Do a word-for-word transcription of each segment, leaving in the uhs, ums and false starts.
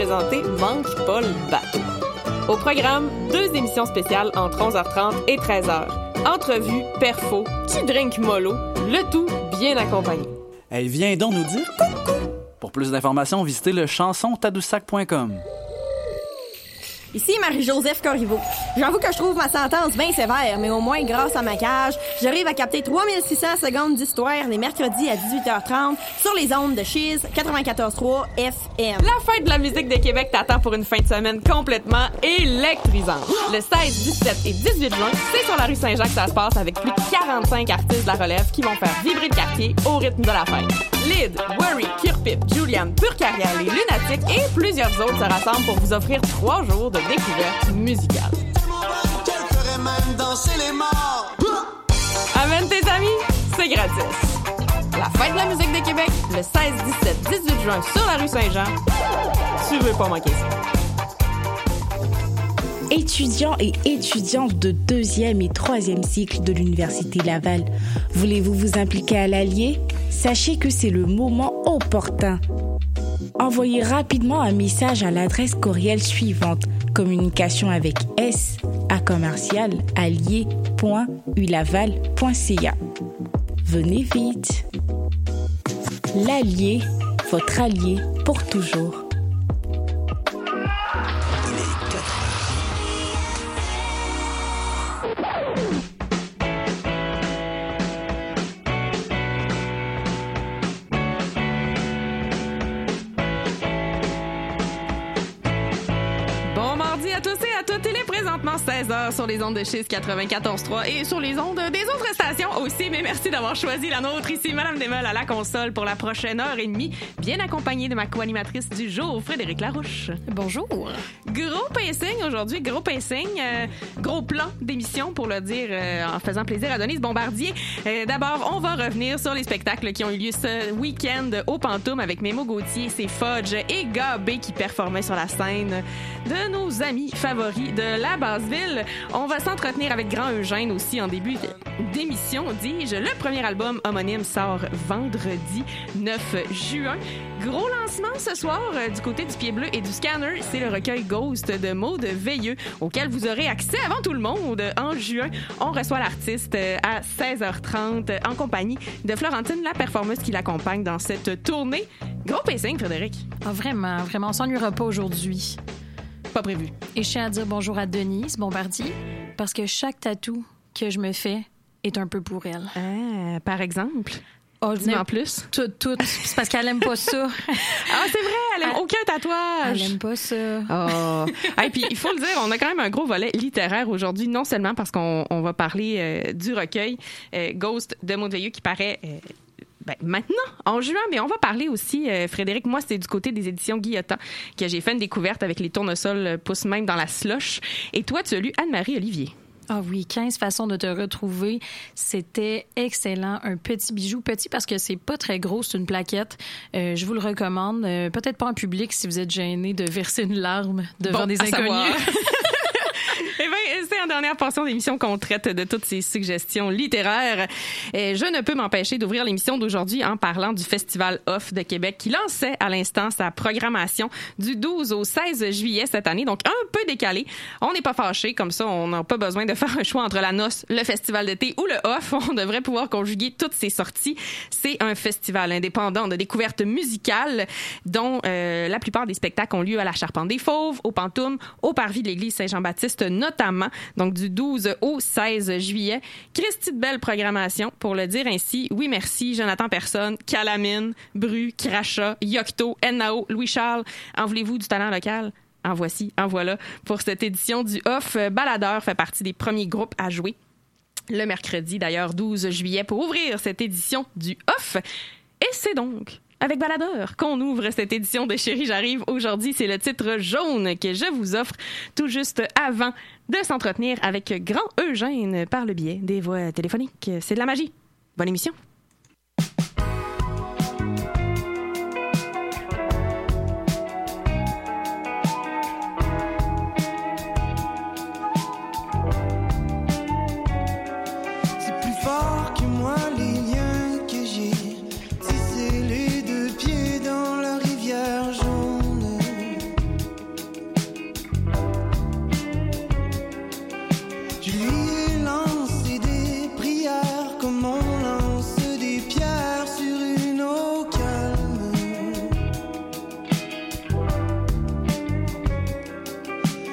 présenter Manque pas le bateau. Au programme, deux émissions spéciales entre onze heures trente et treize heures. Entrevues, perfos, petit drink mollo, le tout bien accompagné. Elle vient donc nous dire coucou. Pour plus d'informations, visitez le chanson tadoussac point com. Ici Marie-Joseph Corriveau. J'avoue que je trouve ma sentence bien sévère, mais au moins, grâce à ma cage, j'arrive à capter trois mille six cents secondes d'histoire les mercredis à dix-huit heures trente sur les ondes de Chiz quatre-vingt-quatorze trois F M. La fête de la musique de Québec t'attend pour une fin de semaine complètement électrisante. Le seize, dix-sept et dix-huit juin, c'est sur la rue Saint-Jacques que ça se passe avec plus de quarante-cinq artistes de la relève qui vont faire vibrer le quartier au rythme de la fête. Lyd, Worry, Kirpip, Julian, Pure Carrière, les Lunatiques et plusieurs autres se rassemblent pour vous offrir trois jours de découverte musicale. Amène tes amis, c'est gratis. La fête de la musique de Québec, le seize, dix-sept, dix-huit juin sur la rue Saint-Jean. Tu veux pas manquer ça. Étudiants et étudiantes de deuxième et troisième cycle de l'Université Laval, voulez-vous vous impliquer à l'Allier? Sachez que c'est le moment opportun. Envoyez rapidement un message à l'adresse courriel suivante: communication avec S à commercial allier point u laval point c a. Venez vite. L'Allier, votre allié pour toujours. seize heures sur les ondes de Chiz quatre-vingt-quatorze trois et sur les ondes des autres stations aussi. Mais merci d'avoir choisi la nôtre. Ici, Madame Desmeules à la console pour la prochaine heure et demie, bien accompagnée de ma co-animatrice du jour, Frédéric Larouche. Bonjour. Gros pacing aujourd'hui, gros pacing, euh, gros plan d'émission pour le dire euh, en faisant plaisir à Denise Bombardier. Euh, d'abord, on va revenir sur les spectacles qui ont eu lieu ce week-end au Pantoum avec Mémo Gauthier, c'est Fudge et Gabé qui performaient sur la scène de nos amis favoris de la Basse-Ville. On va s'entretenir avec Grand Eugène aussi en début d'émission, dis-je. Le premier album homonyme sort vendredi neuf juin. Gros lancement ce soir euh, du côté du Pied Bleu et du Scanner. C'est le recueil Ghost de Maude Veilleux auquel vous aurez accès avant tout le monde en juin. On reçoit l'artiste euh, à seize heures trente euh, en compagnie de Florentine, la performeuse qui l'accompagne dans cette tournée. Gros pacing, Frédéric. Ah, vraiment, vraiment. On s'ennuiera pas aujourd'hui. Pas prévu. Et je tiens à dire bonjour à Denise Bombardier parce que chaque tatou que je me fais est un peu pour elle. Ah, par exemple? Oh, dis-moi en plus. Tout, tout. C'est parce qu'elle aime pas ça. Ah, c'est vrai, elle aime elle, aucun tatouage. Elle aime pas ça. Oh. Et puis, il faut le dire, on a quand même un gros volet littéraire aujourd'hui, non seulement parce qu'on on va parler euh, du recueil euh, Ghost de Maude Veilleux qui paraît... Euh, Ben, maintenant, en juin, mais on va parler aussi, euh, Frédéric, moi, c'est du côté des éditions Guillotin que j'ai fait une découverte avec les tournesols euh, poussent même dans la slush. Et toi, tu as lu Anne-Marie Olivier. Ah oui, quinze façons de te retrouver. C'était excellent. Un petit bijou. Petit parce que c'est pas très gros, c'est une plaquette. Euh, je vous le recommande. Euh, peut-être pas en public si vous êtes gêné de verser une larme devant bon, des inconnus. Eh bien, c'est en dernière portion d'émission qu'on traite de toutes ces suggestions littéraires. Et je ne peux m'empêcher d'ouvrir l'émission d'aujourd'hui en parlant du Festival Off de Québec qui lançait à l'instant sa programmation du douze au seize juillet cette année, donc un peu décalé. On n'est pas fâchés, comme ça, on n'a pas besoin de faire un choix entre la noce, le festival d'été ou le Off. On devrait pouvoir conjuguer toutes ces sorties. C'est un festival indépendant de découverte musicale dont euh, la plupart des spectacles ont lieu à la Charpente des Fauves, au Pantoum, au Parvis de l'Église Saint-Jean-Baptiste notamment, donc du douze au seize juillet. Christy de belle programmation, pour le dire ainsi. Oui, merci, je n'attends personne. Calamine, Bru, Crachat, Yocto, N A O, Louis-Charles. En voulez-vous du talent local? En voici, en voilà. Pour cette édition du Off, Baladeur fait partie des premiers groupes à jouer. Le mercredi, d'ailleurs, douze juillet, pour ouvrir cette édition du Off. Et c'est donc avec Baladeur qu'on ouvre cette édition de Chérie, j'arrive aujourd'hui. C'est le titre jaune que je vous offre tout juste avant de s'entretenir avec Grand Eugène par le biais des voix téléphoniques. C'est de la magie. Bonne émission.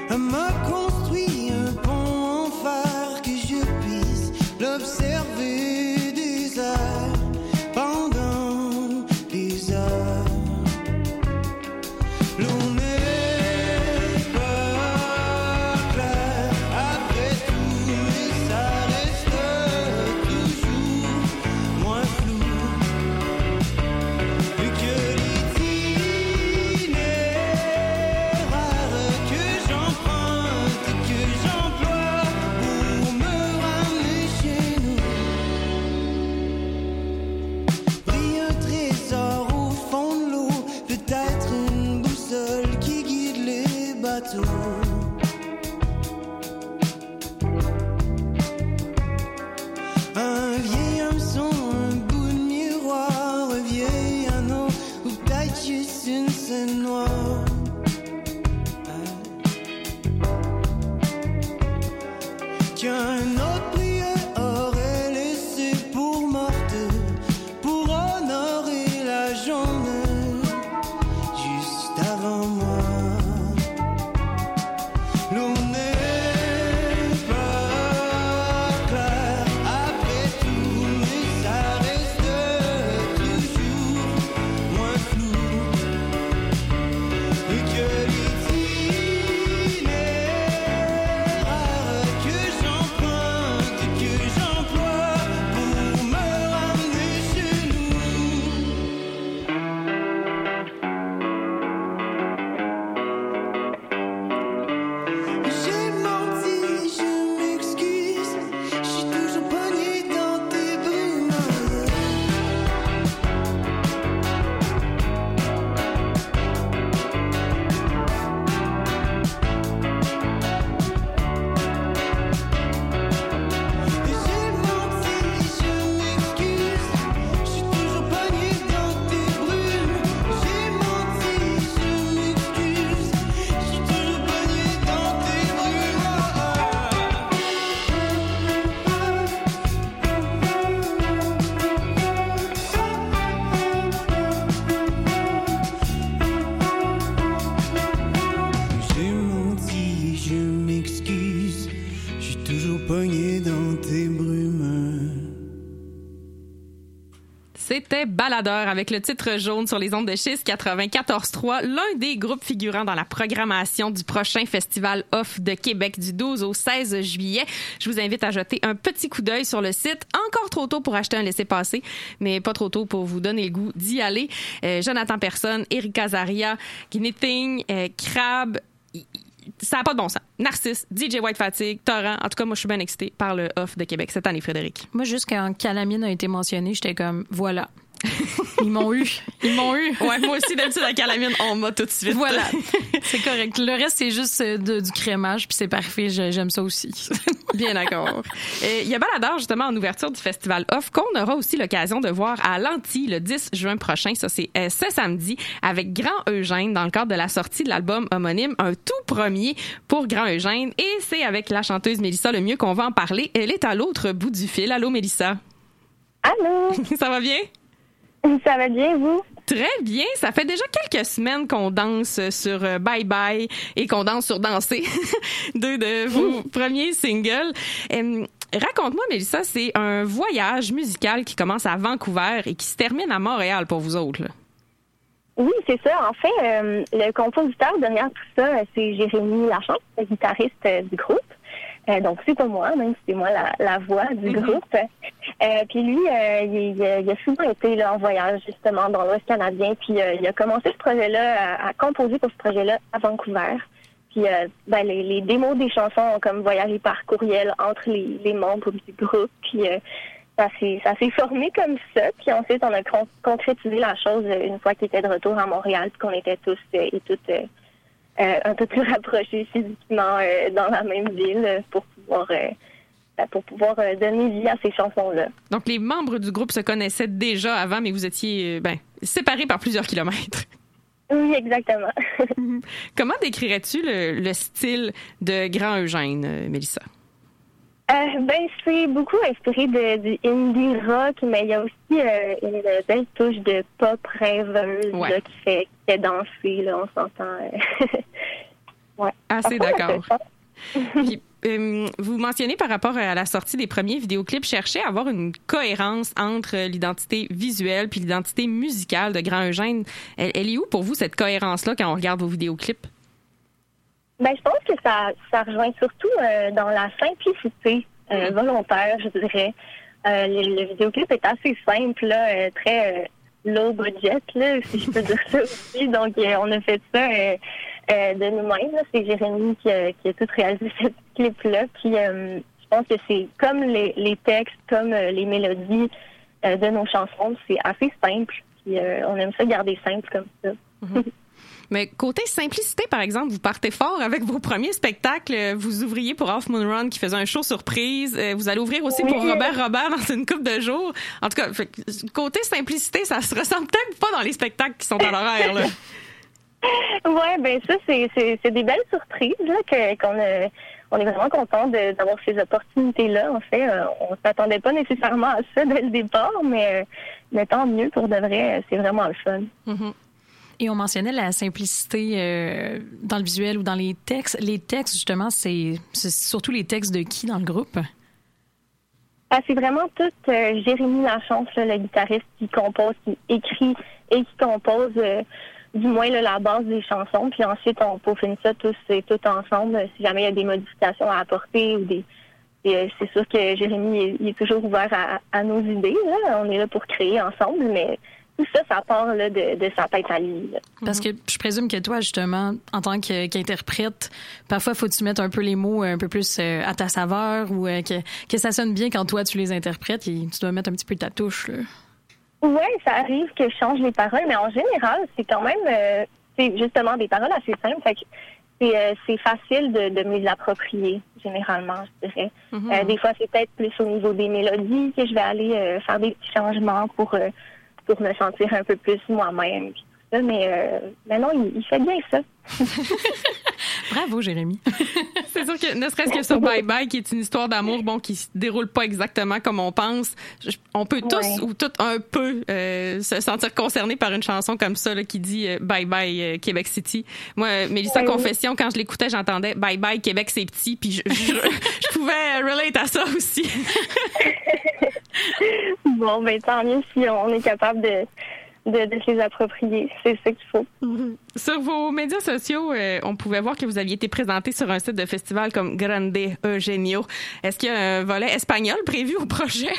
Elle m'a construit un pont en fer que je puisse l'observer des heures pendant des heures. L'on n'est pas clair après tout, mais ça reste toujours moins flou que l'itinéraire que j'emprunte, que j'emploie pour me ramener chez nous. Brille un trésor au fond de l'eau, peut-être une boussole qui guide les bateaux. Un vieil hameçon, un bout de miroir, un vieil anneau, ou peut-être juste une scène noire. Qu'un autre prieur aurait laissé pour morte, pour honorer la journée juste avant moi. L'on n'est pas clair après tout, mais ça reste toujours moins flou que l'itinéraire que j'emprunte, que j'emploie pour me ramener chez nous. J'ai menti, je m'excuse, je suis toujours pogné dans tes brumes. J'ai menti, je m'excuse, je suis toujours pogné dans tes brumes. J'ai menti, je m'excuse, je suis toujours pogné dans tes brumes. J'ai menti, je m'excuse, je suis toujours pogné dans tes brumes. C'était Baladeur avec le titre jaune sur les ondes de Chiz quatre-vingt-quatorze trois, l'un des groupes figurant dans la programmation du prochain festival Off de Québec du douze au seize juillet. Je vous invite à jeter un petit coup d'œil sur le site. Encore trop tôt pour acheter un laissez-passer, mais pas trop tôt pour vous donner le goût d'y aller. Euh, Jonathan Personne, Erika Zaria, Guinea-Ting, euh, Crab, ça n'a pas de bon sens. Narcisse, D J White Fatigue, Torrent. En tout cas, moi, je suis bien excitée par le Off de Québec cette année, Frédéric. Moi, juste quand Calamine a été mentionné, j'étais comme, voilà. Ils m'ont eu. Ils m'ont eu. Ouais, moi aussi, d'habitude, à Calamine, on m'a tout de suite. Voilà. C'est correct. Le reste, c'est juste de, du crémage, puis c'est parfait. Je, j'aime ça aussi. Bien d'accord. Il y a Baladeur, justement, en ouverture du festival Off, qu'on aura aussi l'occasion de voir à l'Anti le dix juin prochain. Ça, c'est euh, ce samedi, avec Grand Eugène, dans le cadre de la sortie de l'album homonyme, un tout premier pour Grand Eugène. Et c'est avec la chanteuse Mélissa Lemieux qu'on va en parler. Elle est à l'autre bout du fil. Allô, Mélissa? Allô? Ça va bien? Ça va bien, vous? Très bien. Ça fait déjà quelques semaines qu'on danse sur euh, Bye Bye et qu'on danse sur Danser, deux de vos mmh. premiers singles. Euh, raconte-moi, Mélissa, c'est un voyage musical qui commence à Vancouver et qui se termine à Montréal pour vous autres, là. Oui, c'est ça. En fait, euh, le compositeur derrière tout ça, c'est Jérémy Lachance, le guitariste euh, du groupe. Euh, donc, c'est pas moi, même si c'est moi la, la voix du mm-hmm. groupe. Euh, puis lui, euh, il, il, a, il a souvent été là, en voyage, justement, dans l'Ouest canadien. Puis euh, il a commencé ce projet-là, à, à composer pour ce projet-là à Vancouver. Puis euh, ben, les, les démos des chansons ont comme voyagé par courriel entre les, les membres du groupe. Puis euh, ça, s'est, ça s'est formé comme ça. Puis ensuite, on a con- concrétisé la chose une fois qu'il était de retour à Montréal, puis qu'on était tous euh, et toutes... Euh, Euh, un peu plus rapprochés physiquement euh, dans la même ville euh, pour pouvoir euh, pour pouvoir euh, donner vie à ces chansons-là. Donc, les membres du groupe se connaissaient déjà avant, mais vous étiez euh, ben, séparés par plusieurs kilomètres. Oui, exactement. Comment décrirais-tu le, le style de Grand Eugène, euh, Mélissa? Euh, ben, c'est beaucoup inspiré de, du indie rock, mais il y a aussi euh, une belle touche de pop rêveuse ouais. là, qui, fait, qui fait danser, là, on s'entend. Euh... Ouais. Assez Parfois, d'accord. ça fait ça. Puis, euh, vous mentionnez par rapport à la sortie des premiers vidéoclips, chercher à avoir une cohérence entre l'identité visuelle puis l'identité musicale de Grand Eugène. Elle, elle est où pour vous, cette cohérence-là, quand on regarde vos vidéoclips? Ben, je pense que ça, ça rejoint surtout euh, dans la simplicité euh, volontaire, je dirais. Euh, le, le vidéoclip est assez simple, là, euh, très euh, low budget, là, si je peux dire ça aussi. Donc, euh, on a fait ça euh, euh, de nous-mêmes. Là. C'est Jérémy qui a, qui a tout réalisé ce clip-là. Puis, euh, je pense que c'est comme les, les textes, comme euh, les mélodies euh, de nos chansons, c'est assez simple. Puis, euh, on aime ça garder simple comme ça. Mm-hmm. Mais côté simplicité, par exemple, vous partez fort avec vos premiers spectacles. Vous ouvriez pour Half Moon Run qui faisait un show surprise. Vous allez ouvrir aussi oui. pour Robert Robert dans une couple de jours. En tout cas, côté simplicité, ça se ressemble peut-être pas dans les spectacles qui sont à l'horaire, là. Ouais, ben ça, c'est, c'est, c'est des belles surprises là, que, qu'on a, on est vraiment content de, d'avoir ces opportunités-là. En fait, euh, on s'attendait pas nécessairement à ça dès le départ, mais, mais tant mieux pour de vrai, c'est vraiment le fun. Mm-hmm. Et on mentionnait la simplicité euh, dans le visuel ou dans les textes. Les textes, justement, c'est, c'est surtout les textes de qui dans le groupe? Ah, c'est vraiment tout euh, Jérémy Lachance, là, le guitariste, qui compose, qui écrit et qui compose euh, du moins là, la base des chansons. Puis ensuite, on peaufine ça tous et tout ensemble. Si jamais il y a des modifications à apporter ou des... Et, euh, c'est sûr que Jérémy il est, il est toujours ouvert à, à nos idées. Là. On est là pour créer ensemble, mais... tout ça, ça part là, de, de sa tête à lui. Là. Parce que je présume que toi, justement, en tant que, qu'interprète, parfois, faut que tu mettes un peu les mots un peu plus euh, à ta saveur ou euh, que, que ça sonne bien quand toi, tu les interprètes et tu dois mettre un petit peu ta touche. Là. Oui, ça arrive que je change les paroles, mais en général, c'est quand même euh, c'est justement des paroles assez simples. Fait que c'est, euh, c'est facile de, de me les approprier, généralement, je dirais. Mm-hmm. Euh, des fois, c'est peut-être plus au niveau des mélodies que je vais aller euh, faire des petits changements pour... Euh, pour me sentir un peu plus moi-même. Tout ça, mais, euh, mais non, il, il fait bien ça. Bravo, Jérémy. C'est sûr que, ne serait-ce que sur Bye Bye, qui est une histoire d'amour, bon, qui se déroule pas exactement comme on pense, je, on peut tous, ouais. ou toutes un peu, euh, se sentir concernés par une chanson comme ça, là, qui dit euh, Bye Bye euh, Québec City. Moi, euh, Mélissa, ouais, Confession, quand je l'écoutais, j'entendais Bye Bye Québec c'est petit, puis je, je, je pouvais relate à ça aussi. Bon, ben tant mieux si on est capable de, de, de se les approprier. C'est ça qu'il faut. Mm-hmm. Sur vos médias sociaux, euh, on pouvait voir que vous aviez été présenté sur un site de festival comme Grande Eugenio. Est-ce qu'il y a un volet espagnol prévu au projet?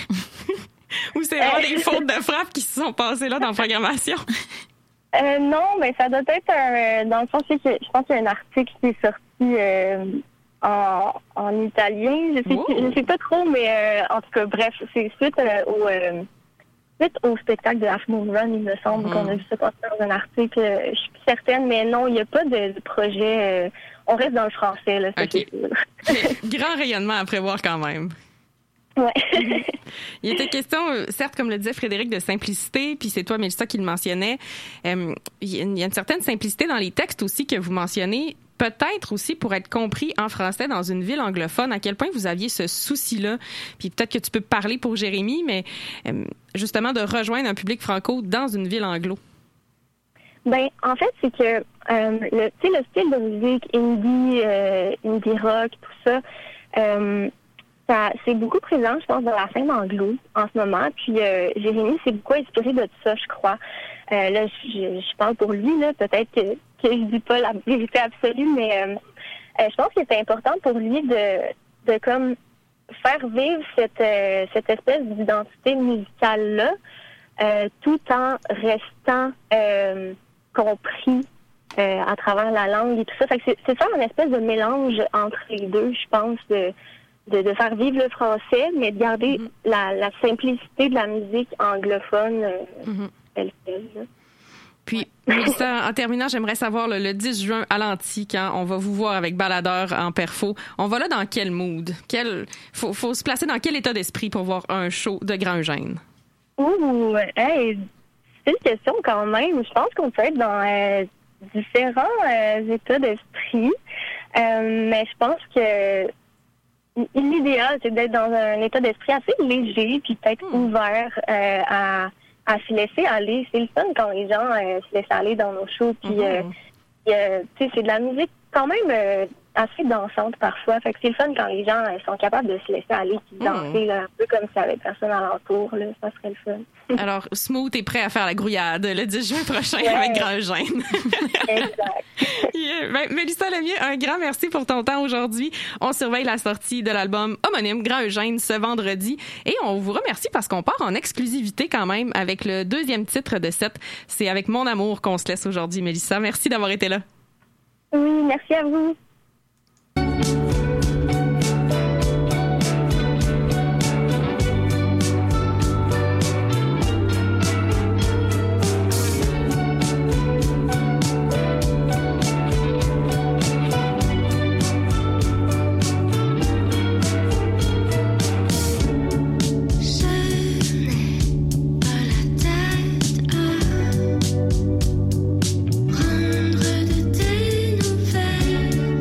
Ou c'est vraiment des fautes de frappe qui se sont passées là dans la programmation? Euh, non, mais ça doit être un... Dans le fond, je, sais que, je pense qu'il y a un article qui est sorti... Euh, En, en italien, je sais, oh. je sais pas trop, mais euh, en tout cas, bref, c'est suite euh, au euh, suite au spectacle de Half Moon Run, il me semble mm. qu'on a vu ça passer dans un article. Je suis plus certaine, mais non, il n'y a pas de, de projet. Euh, on reste dans le français, là. Ça, okay. Grand rayonnement à prévoir quand même. Ouais. Il était question, certes, comme le disait Frédéric, de simplicité, puis c'est toi, Mélissa, qui le mentionnait. Euh, il y a une, il y a une certaine simplicité dans les textes aussi que vous mentionnez. Peut-être aussi pour être compris en français dans une ville anglophone, à quel point vous aviez ce souci-là. Puis peut-être que tu peux parler pour Jérémy, mais euh, justement de rejoindre un public franco dans une ville anglo. Ben, en fait, c'est que euh, le, tu sais, le style de musique indie, euh, indie rock, tout ça, euh, ça, c'est beaucoup présent, je pense, dans la scène anglo en ce moment. Puis euh, Jérémy s'est beaucoup inspiré de ça, je crois. Euh, là, je, je parle pour lui, là, peut-être que que je dis pas la vérité absolue, mais euh, euh, je pense que c'est important pour lui de, de comme faire vivre cette, euh, cette espèce d'identité musicale-là, euh, tout en restant euh, compris euh, à travers la langue et tout ça. Fait que c'est, c'est faire une espèce de mélange entre les deux, je pense, de, de, de faire vivre le français, mais de garder mm-hmm. la, la simplicité de la musique anglophone euh, mm-hmm. telle qu'elle, là. Puis, Mélissa, en terminant, j'aimerais savoir le, le dix juin à l'Anti, quand on va vous voir avec Baladeur en perfo, on va là dans quel mood? Quel, faut, faut se placer dans quel état d'esprit pour voir un show de Grand Eugène? Ouh, hey, c'est une question quand même. Je pense qu'on peut être dans euh, différents euh, états d'esprit, euh, mais je pense que l'idéal, c'est d'être dans un état d'esprit assez léger, puis peut-être mmh. ouvert euh, à... à se laisser aller. C'est le fun quand les gens euh, se laissent aller dans nos shows. Puis, mm-hmm. euh, euh, tu sais, c'est de la musique quand même euh, assez dansante parfois. Fait que c'est le fun quand les gens euh, sont capables de se laisser aller et de danser, là, un peu comme si avec personne alentour. Là, ça serait le fun. Alors, Smooth est prêt à faire la grouillade le dix juin prochain Ouais. avec Grand Eugène. Exact. Yeah. Ben, Mélissa Lemieux, un grand merci pour ton temps aujourd'hui. On surveille la sortie de l'album homonyme Grand Eugène ce vendredi et on vous remercie parce qu'on part en exclusivité quand même avec le deuxième titre de cette. C'est avec Mon Amour qu'on se laisse aujourd'hui, Mélissa. Merci d'avoir été là. Oui, merci à vous. Prendre de tes nouvelles.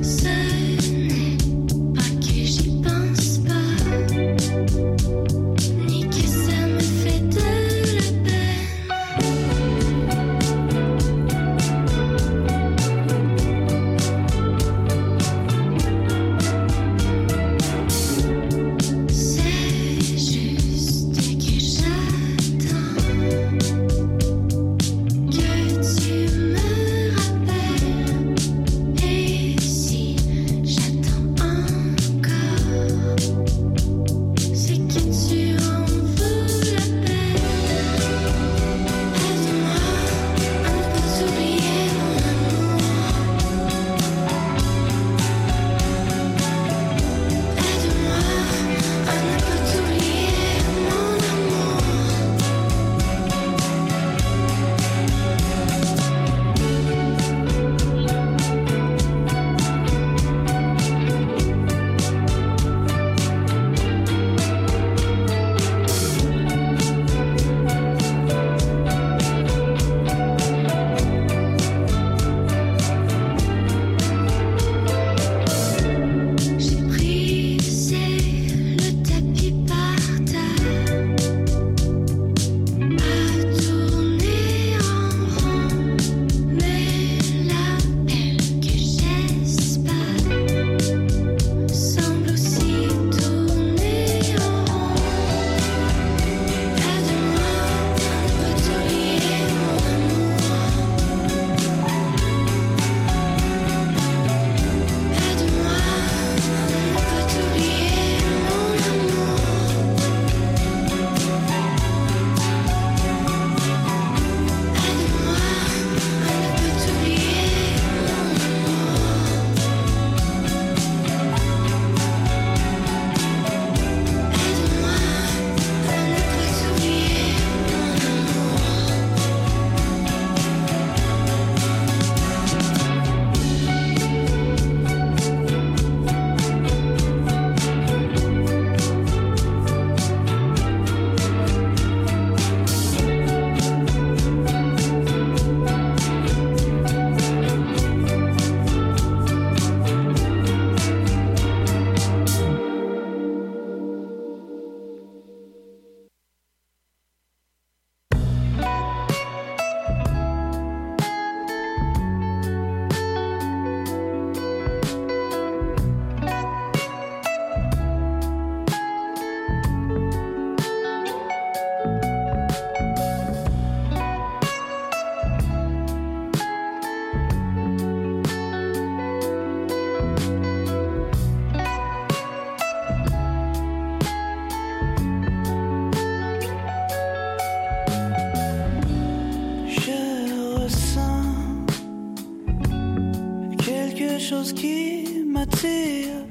chose qui m'attire,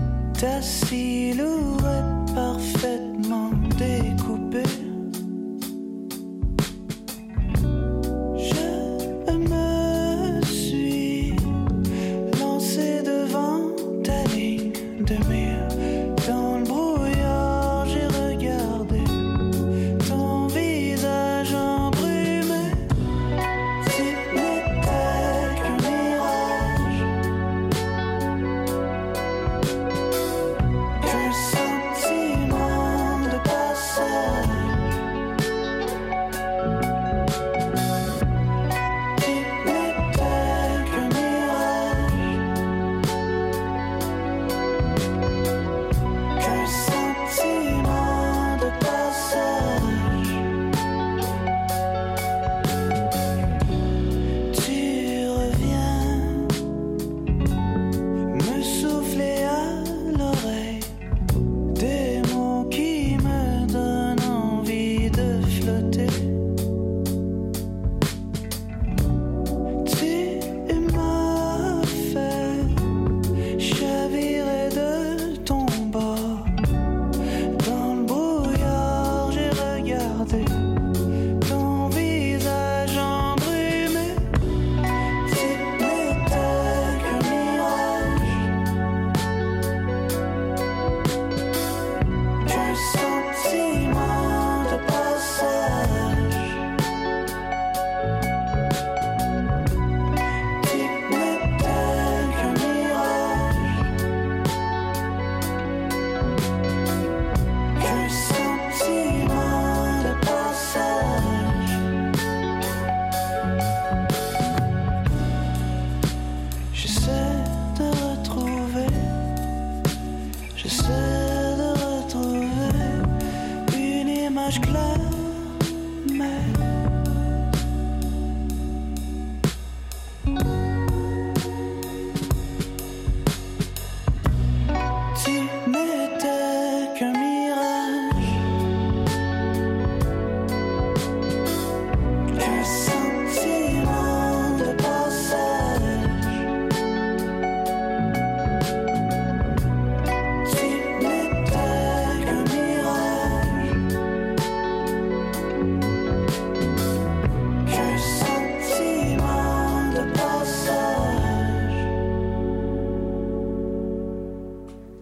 ta silhouette parfaitement découpée. Je me suis lancé devant ta ligne de mire. Dans le brouillard, j'ai regardé ton visage embrumé. Ce n'était qu'un mirage, qu'un sentiment de passage.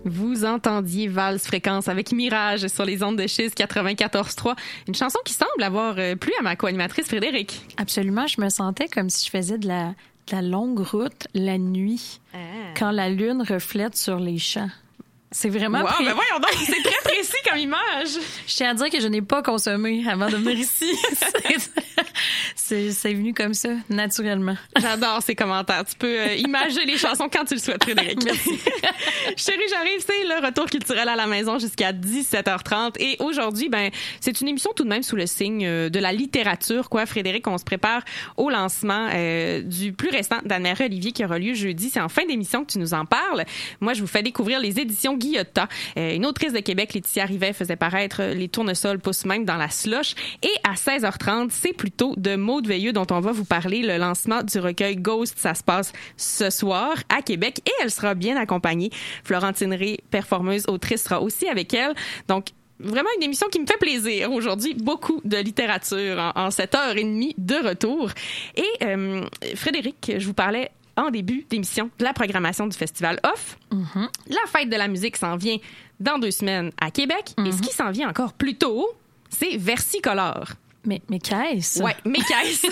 Vous entendiez Valse Fréquence avec Mirage sur les ondes de Chiz quatre-vingt-quatorze trois. Une chanson qui semble avoir euh, plu à ma co-animatrice Frédéric. Absolument, je me sentais comme si je faisais de la, de la longue route la nuit, Ah. quand la lune reflète sur les champs. C'est vraiment... Wow, pré- ben voyons donc, c'est très précis comme image. Je tiens à dire que je n'ai pas consommé avant de venir ici. C'est- c'est, c'est venu comme ça, naturellement. J'adore ces commentaires. Tu peux euh, imager les chansons quand tu le souhaites, Frédéric. Merci. Chérie, j'arrive, c'est le retour culturel à la maison jusqu'à dix-sept heures trente. Et aujourd'hui, ben, c'est une émission tout de même sous le signe euh, de la littérature, quoi. Frédéric, on se prépare au lancement euh, du plus récent d'Anne-Marie Olivier qui aura lieu jeudi. C'est en fin d'émission que tu nous en parles. Moi, je vous fais découvrir les éditions Guillotin. Euh, une autrice de Québec, Laetitia Rivet, faisait paraître Les tournesols poussent même dans la slush. Et à seize heures trente, c'est plutôt de Maude Veilleux dont on va vous parler, le lancement du recueil Ghost. Ça se passe ce soir à Québec et elle sera bien accompagnée. Florentine Ré, performeuse, autrice, sera aussi avec elle. Donc, vraiment une émission qui me fait plaisir aujourd'hui. Beaucoup de littérature en, en cette heure et demie de retour. Et euh, Frédéric, je vous parlais en début d'émission de la programmation du Festival Off. Mm-hmm. La fête de la musique s'en vient dans deux semaines à Québec. Et ce qui s'en vient encore plus tôt, c'est Versicolore. Mais, mais qu'est-ce? Ouais, mais qu'est-ce?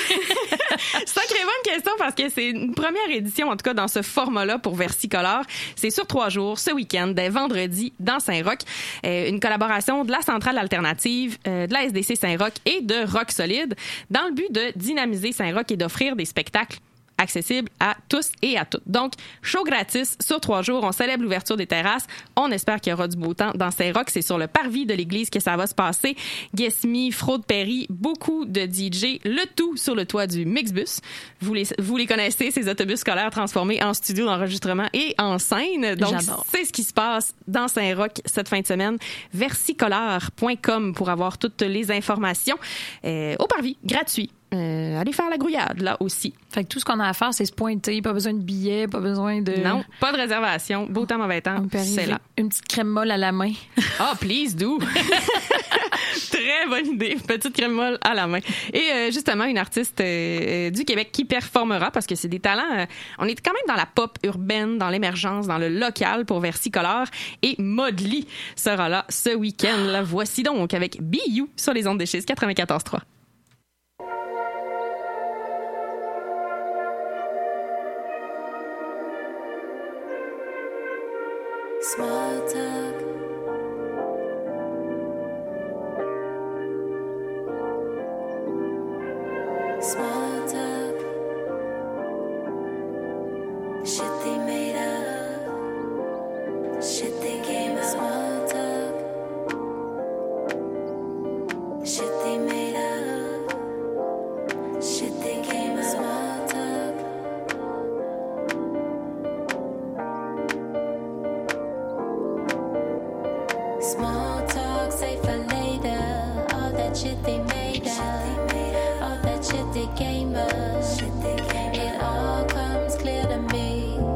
Sacrée bonne question parce que c'est une première édition, en tout cas dans ce format-là pour Versicolore. C'est sur trois jours, ce week-end, dès vendredi, dans Saint-Roch. Euh, une collaboration de la Centrale Alternative, euh, de la S D C Saint-Roch et de Rock Solide dans le but de dynamiser Saint-Roch et d'offrir des spectacles accessible à tous et à toutes. Donc, show gratis sur trois jours. On célèbre l'ouverture des terrasses. On espère qu'il y aura du beau temps dans Saint-Roch. C'est sur le parvis de l'église que ça va se passer. Guess Me, Fraude Perry, beaucoup de D J. Le tout sur le toit du Mixbus. Vous les, vous les connaissez, ces autobus scolaires transformés en studio d'enregistrement et en scène. Donc, J'adore. c'est ce qui se passe dans Saint-Roch cette fin de semaine. versicolore point com pour avoir toutes les informations. Euh, au parvis, gratuit. Euh, allez faire la grouillade, là aussi. Fait que tout ce qu'on a à faire, c'est se pointer. Pas besoin de billets, pas besoin de... Non, pas de réservation. Beau temps, mauvais temps, On peut c'est arriver là. une petite crème molle à la main. Ah, please do! Très bonne idée. Petite crème molle à la main. Et euh, justement, une artiste euh, du Québec qui performera parce que c'est des talents... euh, on est quand même dans la pop urbaine, dans l'émergence, dans le local pour Versicolore. Et Modly sera là ce week-end. La voici donc avec B U sur les ondes de Chiz quatre-vingt-quatorze trois. Small talk. Small talk. Shit they made up. Shit they came up. Small talk. Shit they made up. Shit they came up. Small talk. Small talk, safe for later. All that shit they made up. All that shit they came up. It all comes clear to me.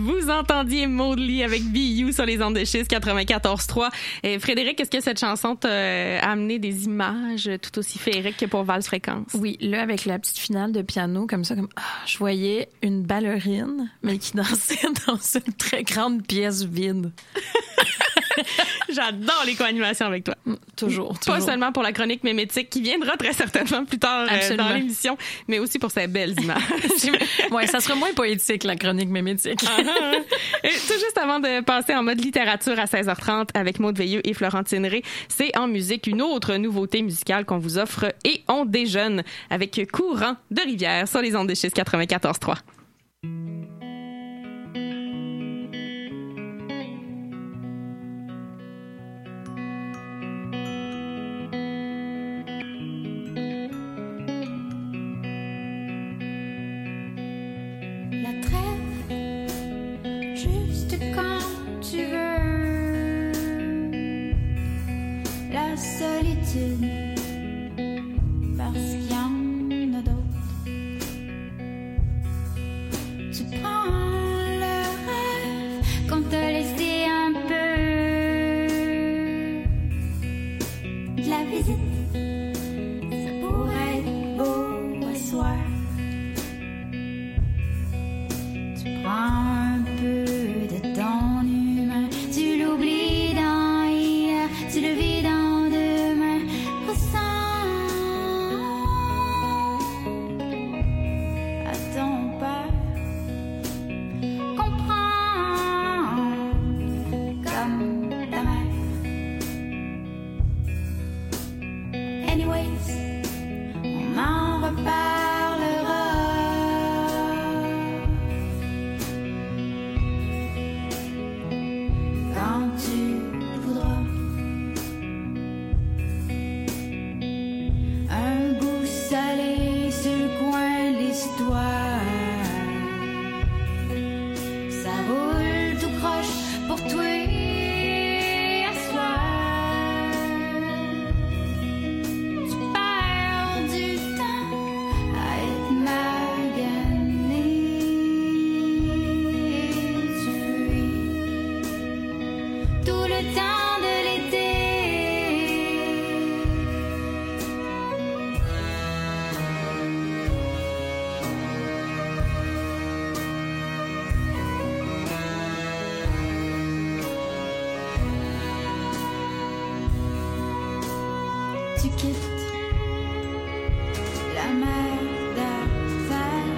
Vous entendiez Maud Lee avec Be You sur les ondes de Chiz quatre-vingt-quatorze trois. Et Frédéric, est-ce que cette chanson t'a euh, amené des images tout aussi féeriques que pour Valse Fréquence? Oui, là, avec la petite finale de piano, comme ça, comme ah, je voyais une ballerine, mais qui dansait dans une très grande pièce vide. J'adore les co-animations avec toi. Mm, toujours, Pas toujours. seulement pour la chronique mémétique qui viendra très certainement plus tard euh, Absolument. dans l'émission, mais aussi pour ces belles images. Ouais, ça serait moins poétique, la chronique mémétique. Et tout juste avant de passer en mode littérature à seize heures trente avec Maud Veilleux et Florentine Rey, c'est en musique une autre nouveauté musicale qu'on vous offre et on déjeune avec Courant de Rivière sur les ondes de Chiz quatre-vingt-quatorze trois. La trêve, juste quand tu veux. La solitude, parce qu'il y en a d'autres. Tu prends le rêve qu'on t'a laissé un peu. De la visite, ça pourrait être beau à soir. Prends un peu de ton humain, tu l'oublies dans hier, tu le vis dans demain. Ressens à ton père, comprends comme ta mère. Anyways, on en reparlera. Quand tu voudras. Un goût salé sur le coin de l'histoire. Ça roule tout croche pour toi à soir. Tu perds du temps à être magané. Tu fuis tout le temps de l'été. Tu quittes la mer d'affaires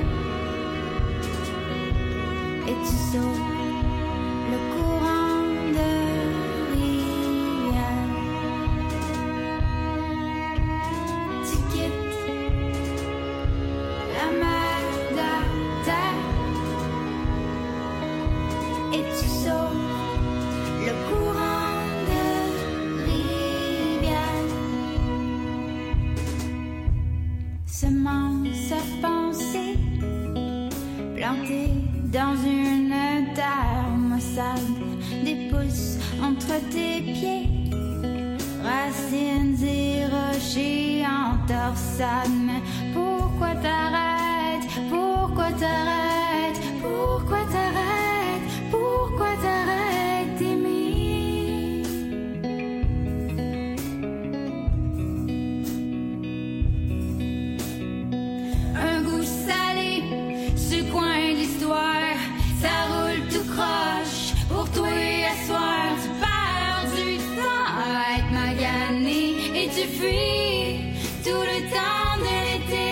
et tu sauves le courant de rivière. Tu quittes la mer d'affaires et tu sauves le courant de rivière. Semence à penser, plantée dans une terre maussade, des pouces entre tes pieds, racines et rochers en torsade. Mais pourquoi t'arrêtes? Pourquoi t'arrêtes? Pourquoi t'arrêtes? Pourquoi t'arrêtes d'aimer? Un goût salé, ce coin de l'histoire, ça roule tout croche pour toi à soir. Tu perds du temps à être magané et tu fuis tout le temps de l'été.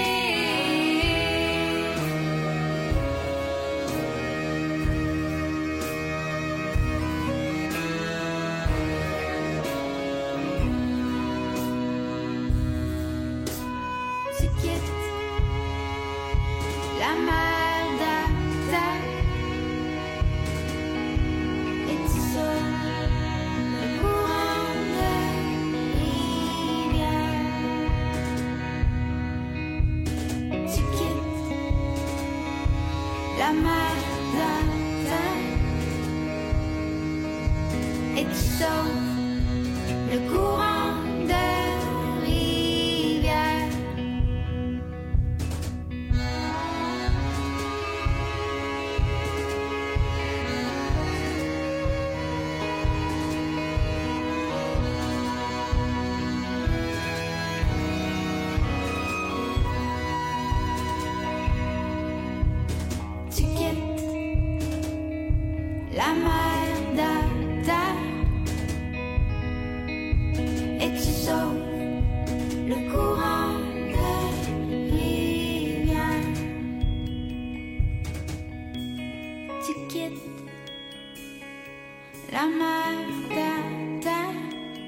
Tu quittes la mer d'affaires et tu sauves le courant de rivière. Tu quittes la mer d'affaires et tu sauves le courant de rivière. la mer t'attaque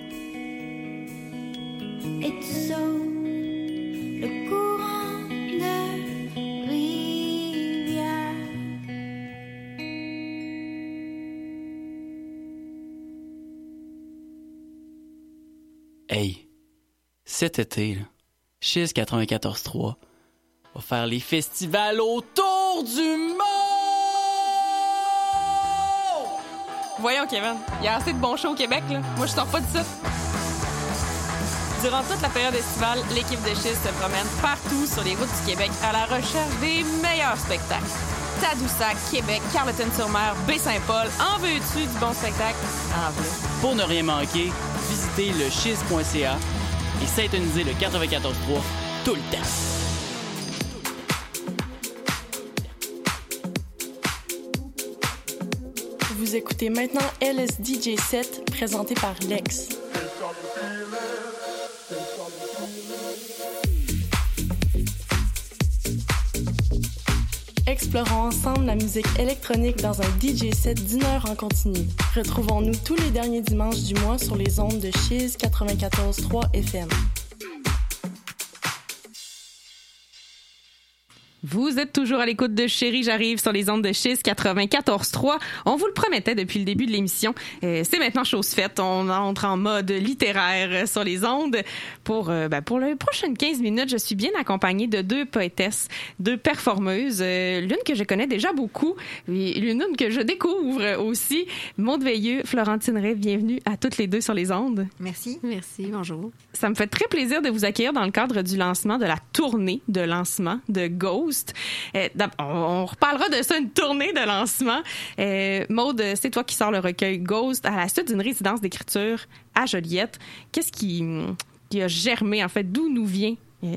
et tu sauves le courant de rivière. Hey, cet été, là, Chiz quatre-vingt-quatorze trois va faire les festivals autour du monde! Voyons, Kevin, il y a assez de bons shows au Québec, là. Moi, je sors pas de ça. Durant toute la période estivale, l'équipe de Chiz se promène partout sur les routes du Québec à la recherche des meilleurs spectacles. Tadoussac, Québec, Carleton-sur-Mer, Baie-Saint-Paul, en veux-tu du bon spectacle? En veux. Pour ne rien manquer, visitez le chiz point c a et synthonisez le quatre-vingt-quatorze trois tout le temps. Vous écoutez maintenant L S D J sept, présenté par Lex. Explorons ensemble la musique électronique dans un D J set d'une heure en continu. Retrouvons-nous tous les derniers dimanches du mois sur les ondes de Chiz quatre-vingt-quatorze trois F M. Vous êtes toujours à l'écoute de Chérie, j'arrive sur les ondes de Chiz quatre-vingt-quatorze trois. On vous le promettait depuis le début de l'émission. Euh, c'est maintenant chose faite. On entre en mode littéraire sur les ondes. Pour, euh, ben, pour les prochaines quinze minutes, je suis bien accompagnée de deux poétesses, deux performeuses. Euh, l'une que je connais déjà beaucoup, et l'une que je découvre aussi. Maude Veilleux, Florentine Ray, bienvenue à toutes les deux sur les ondes. Merci. Merci, bonjour. Ça me fait très plaisir de vous accueillir dans le cadre du lancement de la tournée de lancement de Ghost. Euh, on, on reparlera de ça, une tournée de lancement. Euh, Maude, c'est toi qui sors le recueil Ghost à la suite d'une résidence d'écriture à Joliette. Qu'est-ce qui, qui a germé, en fait? D'où nous vient, euh,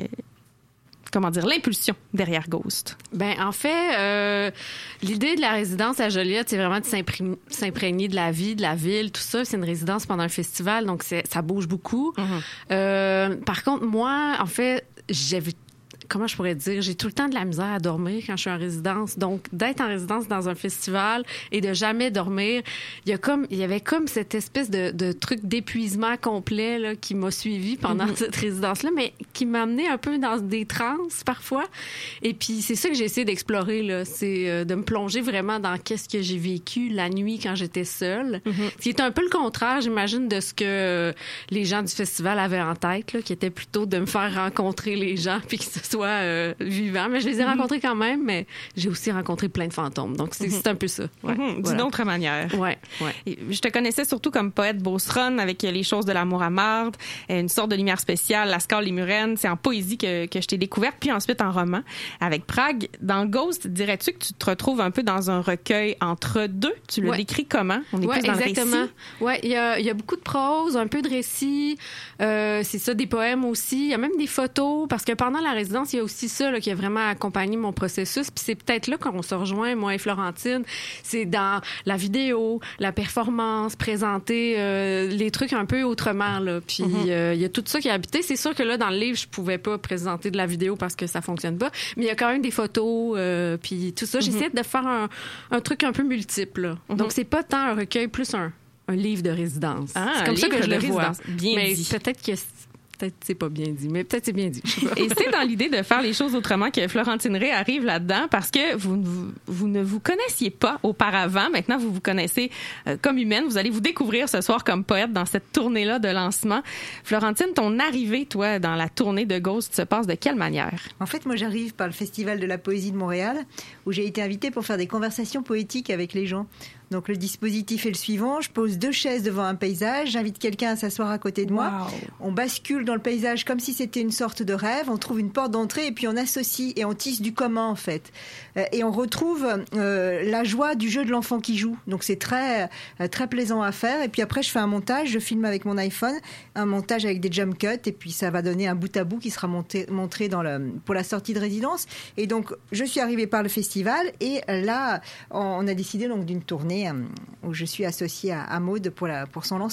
comment dire, l'impulsion derrière Ghost? Ben en fait, euh, l'idée de la résidence à Joliette, c'est vraiment de s'imprégner, s'imprégner de la vie, de la ville, tout ça. C'est une résidence pendant un festival, donc c'est, ça bouge beaucoup. Mm-hmm. Euh, par contre, moi, en fait, j'avais comment je pourrais dire, j'ai tout le temps de la misère à dormir quand je suis en résidence. Donc, d'être en résidence dans un festival et de jamais dormir, il y a comme, il y avait comme cette espèce de, de truc d'épuisement complet là, qui m'a suivi pendant mm-hmm. cette résidence-là, mais qui m'a amené un peu dans des transes parfois. Et puis, c'est ça que j'ai essayé d'explorer, là, c'est euh, de me plonger vraiment dans qu'est-ce que j'ai vécu la nuit quand j'étais seule. Mm-hmm. Ce qui est un peu le contraire, j'imagine, de ce que euh, les gens du festival avaient en tête, là, qui était plutôt de me faire rencontrer les gens puis que ce soit Euh, vivant, mais je les ai mm-hmm. rencontrés quand même, mais j'ai aussi rencontré plein de fantômes. Donc, c'est, mm-hmm. c'est un peu ça. Ouais, mm-hmm. voilà. D'une autre manière. Ouais, ouais. Et je te connaissais surtout comme poète beauceronne avec Les choses de l'amour à marde, une sorte de lumière spéciale, La Scale, les Murennes. C'est en poésie que, que je t'ai découverte, puis ensuite en roman avec Prague. Dans Ghost, dirais-tu que tu te retrouves un peu dans un recueil entre deux? Tu le ouais. décris comment? On est ouais, plus dans exactement. le récit. Oui, il y a, y a beaucoup de prose, un peu de récit. Euh, c'est ça, des poèmes aussi. Il y a même des photos, parce que pendant la résidence, il y a aussi ça là, qui a vraiment accompagné mon processus. Puis c'est peut-être là qu'on se rejoint, moi et Florentine. C'est dans la vidéo, la performance, présenter euh, les trucs un peu autrement. Là. Puis il mm-hmm. euh, y a tout ça qui a habité. C'est sûr que là, dans le livre, je pouvais pas présenter de la vidéo parce que ça fonctionne pas. Mais il y a quand même des photos, euh, puis tout ça. Mm-hmm. J'essaie de faire un, un truc un peu multiple. Mm-hmm. Donc c'est pas tant un recueil, plus un, un livre de résidence. Ah, c'est comme ça que je le vois. Bien mais dit. Peut-être que peut-être c'est pas bien dit, mais peut-être c'est bien dit. Et c'est dans l'idée de faire les choses autrement que Florentine Ray arrive là-dedans, parce que vous, vous, vous ne vous connaissiez pas auparavant. Maintenant, vous vous connaissez euh, comme humaine. Vous allez vous découvrir ce soir comme poète dans cette tournée-là de lancement. Florentine, ton arrivée, toi, dans la tournée de Ghost se passe de quelle manière? En fait, moi, j'arrive par le Festival de la poésie de Montréal, où j'ai été invitée pour faire des conversations poétiques avec les gens. Donc le dispositif est le suivant, je pose deux chaises devant un paysage, j'invite quelqu'un à s'asseoir à côté de moi, wow. On bascule dans le paysage comme si c'était une sorte de rêve, on trouve une porte d'entrée et puis on associe et on tisse du commun en fait. Euh, et on retrouve euh, la joie du jeu de l'enfant qui joue, donc c'est très, euh, très plaisant à faire. Et puis après je fais un montage, je filme avec mon iPhone, un montage avec des jump cuts et puis ça va donner un bout à bout qui sera monté, montré dans le, pour la sortie de résidence. Et donc je suis arrivée par le festival et là on a décidé donc d'une tournée où je suis associée à, à Maude pour, la, pour son lancement.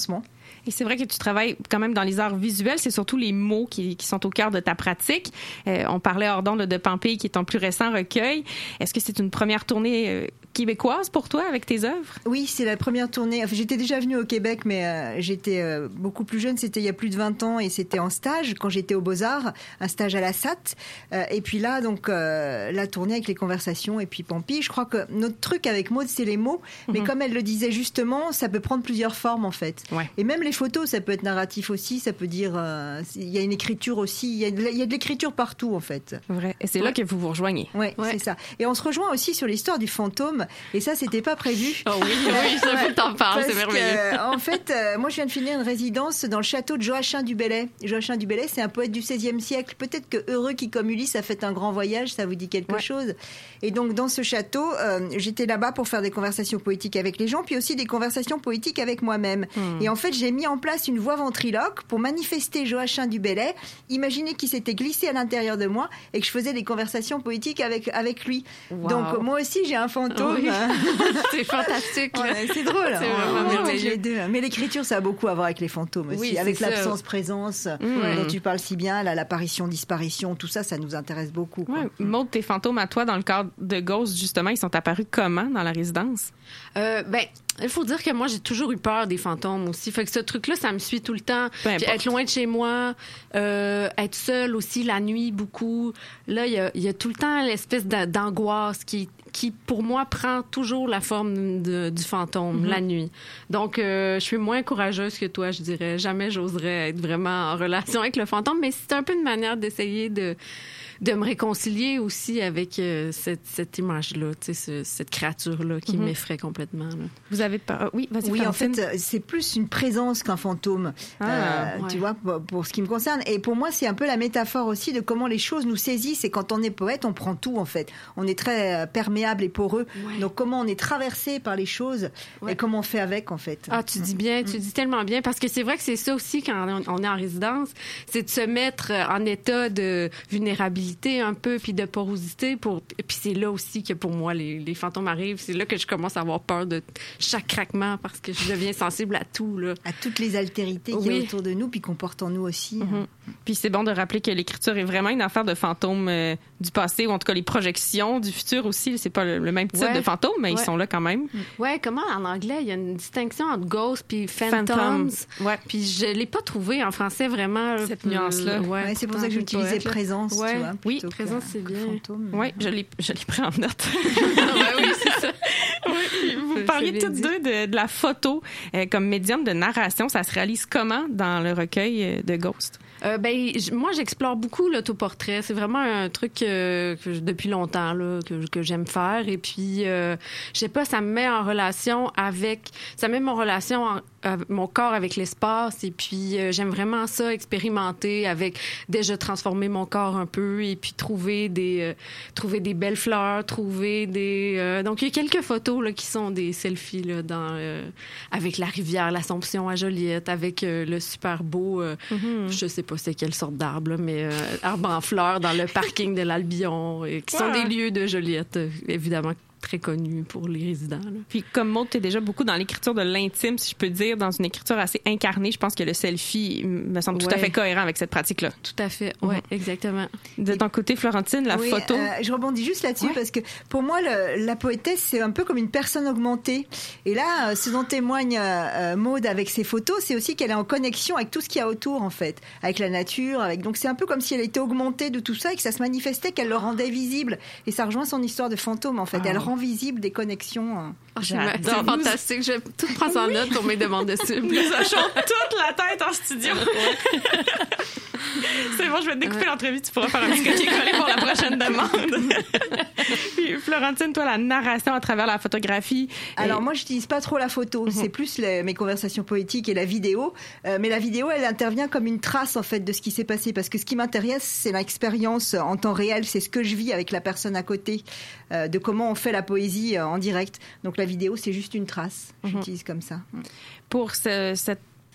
Et c'est vrai que tu travailles quand même dans les arts visuels. C'est surtout les mots qui, qui sont au cœur de ta pratique. Euh, on parlait hors d'onde de Pampille, qui est ton plus récent recueil. Est-ce que c'est une première tournée euh, québécoise pour toi avec tes œuvres? Oui, c'est la première tournée. Enfin, j'étais déjà venue au Québec, mais euh, j'étais euh, beaucoup plus jeune. C'était il y a plus de vingt ans et c'était en stage quand j'étais aux Beaux-Arts, un stage à la S A T. Euh, et puis là, donc, euh, la tournée avec les conversations et puis Pampille. Je crois que notre truc avec Maud, c'est les mots. Mais Mhm. comme elle le disait justement, ça peut prendre plusieurs formes en fait. Ouais. Et même les photos, ça peut être narratif aussi. Ça peut dire, euh, il y a une écriture aussi. Il y a de, il y a de l'écriture partout en fait. Vrai. Et c'est là Ouais. que vous vous rejoignez. Ouais, Ouais. c'est ça. Et on se rejoint aussi sur l'histoire du fantôme. Et ça, c'était pas prévu. Oh oui, oui, ça faut que t'en parles, c'est Parce merveilleux. que, en fait, euh, moi, je viens de finir une résidence dans le château de Joachim du Bellay. Joachim du Bellay, c'est un poète du seizième siècle. Peut-être que Heureux qui, comme Ulysse, a fait un grand voyage, ça vous dit quelque Ouais. chose. Et donc, dans ce château, euh, j'étais là-bas pour faire des conversations poétiques avec les gens, puis aussi des conversations poétiques avec moi-même. Hmm. Et en fait, j'ai mis en place une voix ventriloque pour manifester Joachim du Bellay. Imaginez qu'il s'était glissé à l'intérieur de moi et que je faisais des conversations poétiques avec, avec lui. Wow. Donc, moi aussi, j'ai un fantôme. Oui. C'est fantastique. là. Ouais, c'est drôle. C'est hein. vraiment On mélange merveilleux. les deux. Mais l'écriture, ça a beaucoup à voir avec les fantômes aussi. Oui, c'est avec ça. l'absence-présence Mm. dont tu parles si bien, là, l'apparition-disparition, tout ça, ça nous intéresse beaucoup. quoi. Ouais. Maud, tes fantômes à toi, dans le cadre de Ghost, justement, ils sont apparus comment dans la résidence? Euh, ben, il faut dire que moi, j'ai toujours eu peur des fantômes aussi. Fait que ce truc-là, ça me suit tout le temps. Peu Puis importe. être loin de chez moi, euh, être seule aussi la nuit beaucoup. Là, il y a, il y a tout le temps l'espèce d'a- d'angoisse qui, qui, pour moi, prend toujours la forme de- du fantôme la nuit. Donc, euh, je suis moins courageuse que toi, je dirais. Jamais j'oserais être vraiment en relation avec le fantôme, mais c'est un peu une manière d'essayer de de me réconcilier aussi avec euh, cette, cette image-là, tu sais, ce- cette créature-là qui Mhm. m'effraie complètement. Là. Vous avez peur? Ah, oui, vas-y, Oui, en Florentine. fait, euh, c'est plus une présence qu'un fantôme, Ah, euh, ouais. tu vois, pour, pour ce qui me concerne. Et pour moi, c'est un peu la métaphore aussi de comment les choses nous saisissent. Et quand on est poète, on prend tout, en fait. On est très euh, perméable et poreux. Ouais. Donc, comment on est traversé par les choses Ouais. et comment on fait avec, en fait. Ah, tu dis bien, tu dis tellement bien, parce que c'est vrai que c'est ça aussi quand on, on est en résidence, c'est de se mettre euh, en état de vulnérabilité un peu, puis de porosité. Pour... Puis c'est là aussi que pour moi, les, les fantômes arrivent. C'est là que je commence à avoir peur de chaque craquement, parce que je deviens sensible à tout. Là. À toutes les altérités qu'il y a Oui. autour de nous, puis qu'on porte en nous aussi. Mhm. Puis c'est bon de rappeler que l'écriture est vraiment une affaire de fantômes euh, du passé, ou en tout cas les projections du futur aussi. C'est pas le, le même type Ouais. de fantômes, mais ils Ouais. sont là quand même. Ouais, comment en anglais, il y a une distinction entre ghost puis phantoms. Phantoms. Ouais. Puis je l'ai pas trouvé en français vraiment. Cette euh, nuance-là. Ouais, Ouais, c'est pour ça que un peu j'utilisais poète, là. présence, Ouais. tu vois. Oui, plutôt que- présence, c'est que bien. fantôme. Oui, je l'ai, je l'ai pris en note. Ouais, oui, c'est ça. Oui, vous C'est- parliez c'est bien toutes dit. deux de, de la photo euh, comme médium de narration. Ça se réalise comment dans le recueil euh, de Ghost? Euh, ben, j- moi, j'explore beaucoup l'autoportrait. C'est vraiment un truc euh, que je- depuis longtemps là, que, que j'aime faire. Et puis, euh, je sais pas, ça me met en relation avec, ça met mon relation, en- avec mon corps avec l'espace. Et puis, euh, j'aime vraiment ça, expérimenter avec déjà transformer mon corps un peu et puis trouver des, euh, trouver des belles fleurs, trouver des. euh, donc, il y a quelques photos là qui sont des selfies là dans euh, avec la rivière, l'Assomption à Joliette, avec euh, le super beau. euh, Je sais pas c'est quelle sorte d'arbre, là, mais euh, arbre en fleurs dans le parking de l'Albion, et qui sont Ouais. des lieux de Joliette, euh, évidemment très connus pour les résidents. Là. Puis comme Maud, t'es déjà beaucoup dans l'écriture de l'intime, si je peux dire, dans une écriture assez incarnée. Je pense que le selfie me semble tout à Ouais. fait cohérent avec cette pratique-là. Tout à fait, ouais, Mhm. exactement. De ton côté, Florentine, la Oui, photo. euh, je rebondis juste là-dessus Ouais. parce que pour moi, le- la poétesse, c'est un peu comme une personne augmentée. Et là, euh, ce dont témoigne euh, euh, Maud avec ses photos, c'est aussi qu'elle est en connexion avec tout ce qu'il y a autour, en fait, avec la nature. Avec... Donc c'est un peu comme si elle était augmentée de tout ça et que ça se manifestait, qu'elle le rendait visible. Et ça rejoint son histoire de fantôme, en fait. Ah. Elle rend visible des connexions. hein. Oh, c'est J'adore. c'est fantastique. Je vais tout prendre en note pour mes demandes de cible. Nous hochons toute la tête en studio. C'est bon, je vais te découper l'entrevue. Tu pourras faire un petit copier-coller pour la prochaine demande. Puis, Florentine, toi, la narration à travers la photographie. Alors Et- moi, je n'utilise pas trop la photo. C'est plus les- mes conversations poétiques et la vidéo. Euh, mais la vidéo, elle intervient comme une trace en fait de ce qui s'est passé. Parce que ce qui m'intéresse, c'est l'expérience en temps réel. C'est ce que je vis avec la personne à côté, euh, de comment on fait la poésie euh, en direct. Donc la vidéo, c'est juste une trace. J'utilise comme ça. pour ce- cette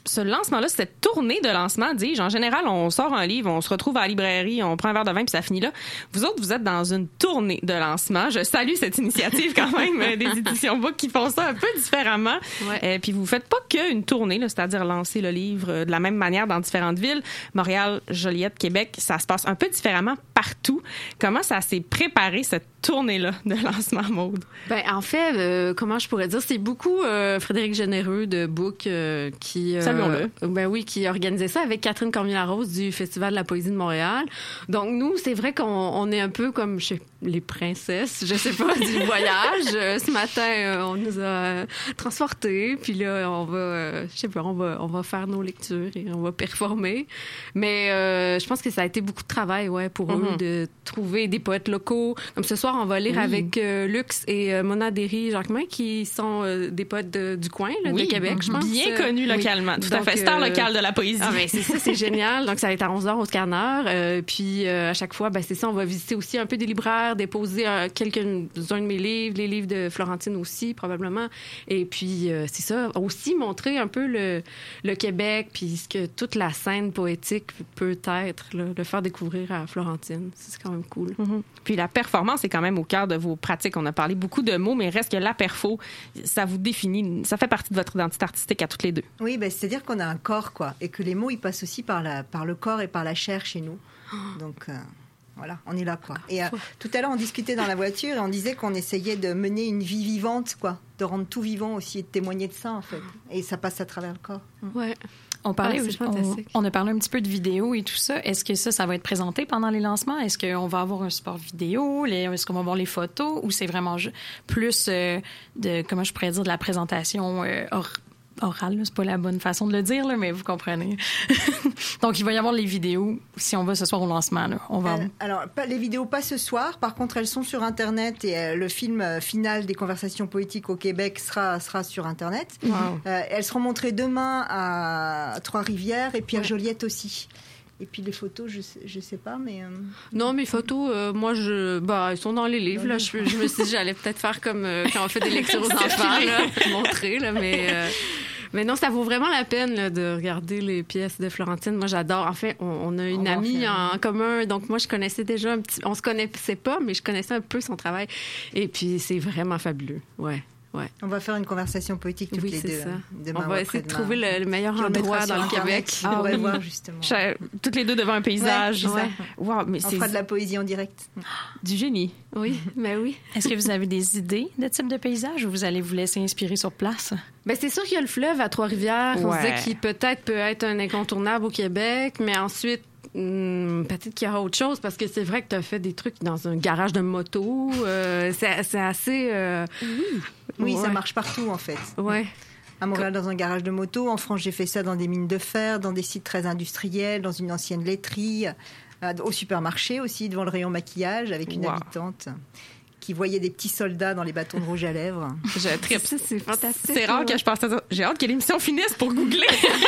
ce lancement-là, cette tournée de lancement, dis-je, en général, on sort un livre, on se retrouve à la librairie, on prend un verre de vin puis ça finit là. Vous autres, vous êtes dans une tournée de lancement. Je salue cette initiative quand même euh, des éditions Book qui font ça un peu différemment. Ouais. Euh, puis vous faites pas qu'une tournée, là, c'est-à-dire lancer le livre euh, de la même manière dans différentes villes. Montréal, Joliette, Québec, ça se passe un peu différemment partout. Comment ça s'est préparé, cette tournée-là de lancement, Maude? Ben, en fait, euh, comment je pourrais dire, c'est beaucoup euh, Frédéric Généreux de Book euh, qui... Euh, Saluons-le. Ben oui, qui organisait ça avec Catherine Cormier-Larose du Festival de la poésie de Montréal. Donc, nous, c'est vrai qu'on on est un peu comme chez les princesses, je sais pas, du voyage. Euh, ce matin, euh, on nous a euh, transportés, puis là, on va, euh, je sais pas, on va, on va faire nos lectures et on va performer. Mais euh, je pense que ça a été beaucoup de travail, ouais, pour Mm-hmm. eux de trouver des poètes locaux. Comme ce soir, on va lire Oui. avec euh, Lux et euh, Mona Derry-Jacquemin, qui sont euh, des poètes de- du coin, là, Oui, de Québec, je pense. bien Euh, connu oui. localement. Tout à Donc, fait. Star euh, locale de la poésie. Ah ben c'est ça, c'est génial. Donc ça va être à onze heures au Scanner. Euh, puis euh, à chaque fois, ben c'est ça, on va visiter aussi un peu des libraires, déposer euh, quelques-uns de mes livres, les livres de Florentine aussi probablement. Et puis euh, c'est ça, aussi montrer un peu le, le Québec, puis ce que toute la scène poétique peut être, là, le faire découvrir à Florentine. C'est quand même cool. Mhm. Puis la performance est quand même au cœur de vos pratiques. On a parlé beaucoup de mots, mais reste que la perfo, ça vous définit, ça fait partie de votre identité artistique à toutes les deux. Oui, ben, c'est-à-dire qu'on a un corps, quoi, et que les mots, ils passent aussi par, la, par le corps et par la chair chez nous. Donc, euh, voilà, on est là, quoi. Et euh, tout à l'heure, on discutait dans la voiture et on disait qu'on essayait de mener une vie vivante, quoi, de rendre tout vivant aussi et de témoigner de ça, en fait. Et ça passe à travers le corps. Ouais. On, parlait, Ah, c'est on, fantastique. on a parlé un petit peu de vidéo et tout ça. Est-ce que ça, ça va être présenté pendant les lancements? Est-ce qu'on va avoir un support vidéo? Les- Est-ce qu'on va voir les photos? Ou c'est vraiment ju- plus euh, de, comment je pourrais dire, de la présentation euh, or- orale? là? C'est pas la bonne façon de le dire, là, mais vous comprenez. Donc, il va y avoir les vidéos si on va ce soir au lancement. Là. On va... Euh, alors, pas, les vidéos, pas ce soir. Par contre, elles sont sur Internet et euh, le film euh, final des conversations poétiques au Québec sera, sera sur Internet. Wow. Euh, elles seront montrées demain à Trois-Rivières et puis à Joliette aussi. Et puis les photos, je sais, je sais pas, mais... euh, Non, mes photos, euh, moi, je, bah, elles sont dans les livres. Là. Je, je me suis dit, j'allais peut-être faire comme euh, quand on fait des lectures aux enfants, là, montrer, là, mais, euh, mais non, ça vaut vraiment la peine là, de regarder les pièces de Florentine. Moi, j'adore. En fait, on, on a une va en amie faire en commun, donc moi, je connaissais déjà un petit... On se connaissait pas, mais je connaissais un peu son travail. Et puis, c'est vraiment fabuleux, ouais. Ouais. On va faire une conversation poétique toutes Oui, les c'est deux. ça. Demain On ou va essayer de après-demain. trouver le, le meilleur Puis on le endroit mettra dans sur le Internet. Québec. On Ah pourrait oui. voir justement. Je- toutes les deux devant un paysage. Ouais, c'est ça. Wow, mais On c'est fera de la poésie en direct. du génie. Oui, mais oui. Est-ce que vous avez des idées de type de paysage ou vous allez vous laisser inspirer sur place? Ben c'est sûr qu'il y a le fleuve à Trois-Rivières. On se Ouais. disait qu'il peut-être peut être un incontournable au Québec, mais ensuite, hum, peut-être qu'il y aura autre chose parce que c'est vrai que tu as fait des trucs dans un garage de moto. Euh, c'est, c'est assez... euh, Oui, ça ouais. marche partout en fait. Ouais. À Montréal, dans un garage de moto. En France, j'ai fait ça dans des mines de fer, dans des sites très industriels, dans une ancienne laiterie, euh, au supermarché aussi, devant le rayon maquillage, avec une Wow. habitante qui voyait des petits soldats dans les bâtons de rouge à lèvres. Je tripe. Ça, c'est fantastique. C'est rare ouais. que je passe à ça. J'ai hâte que l'émission finisse pour googler.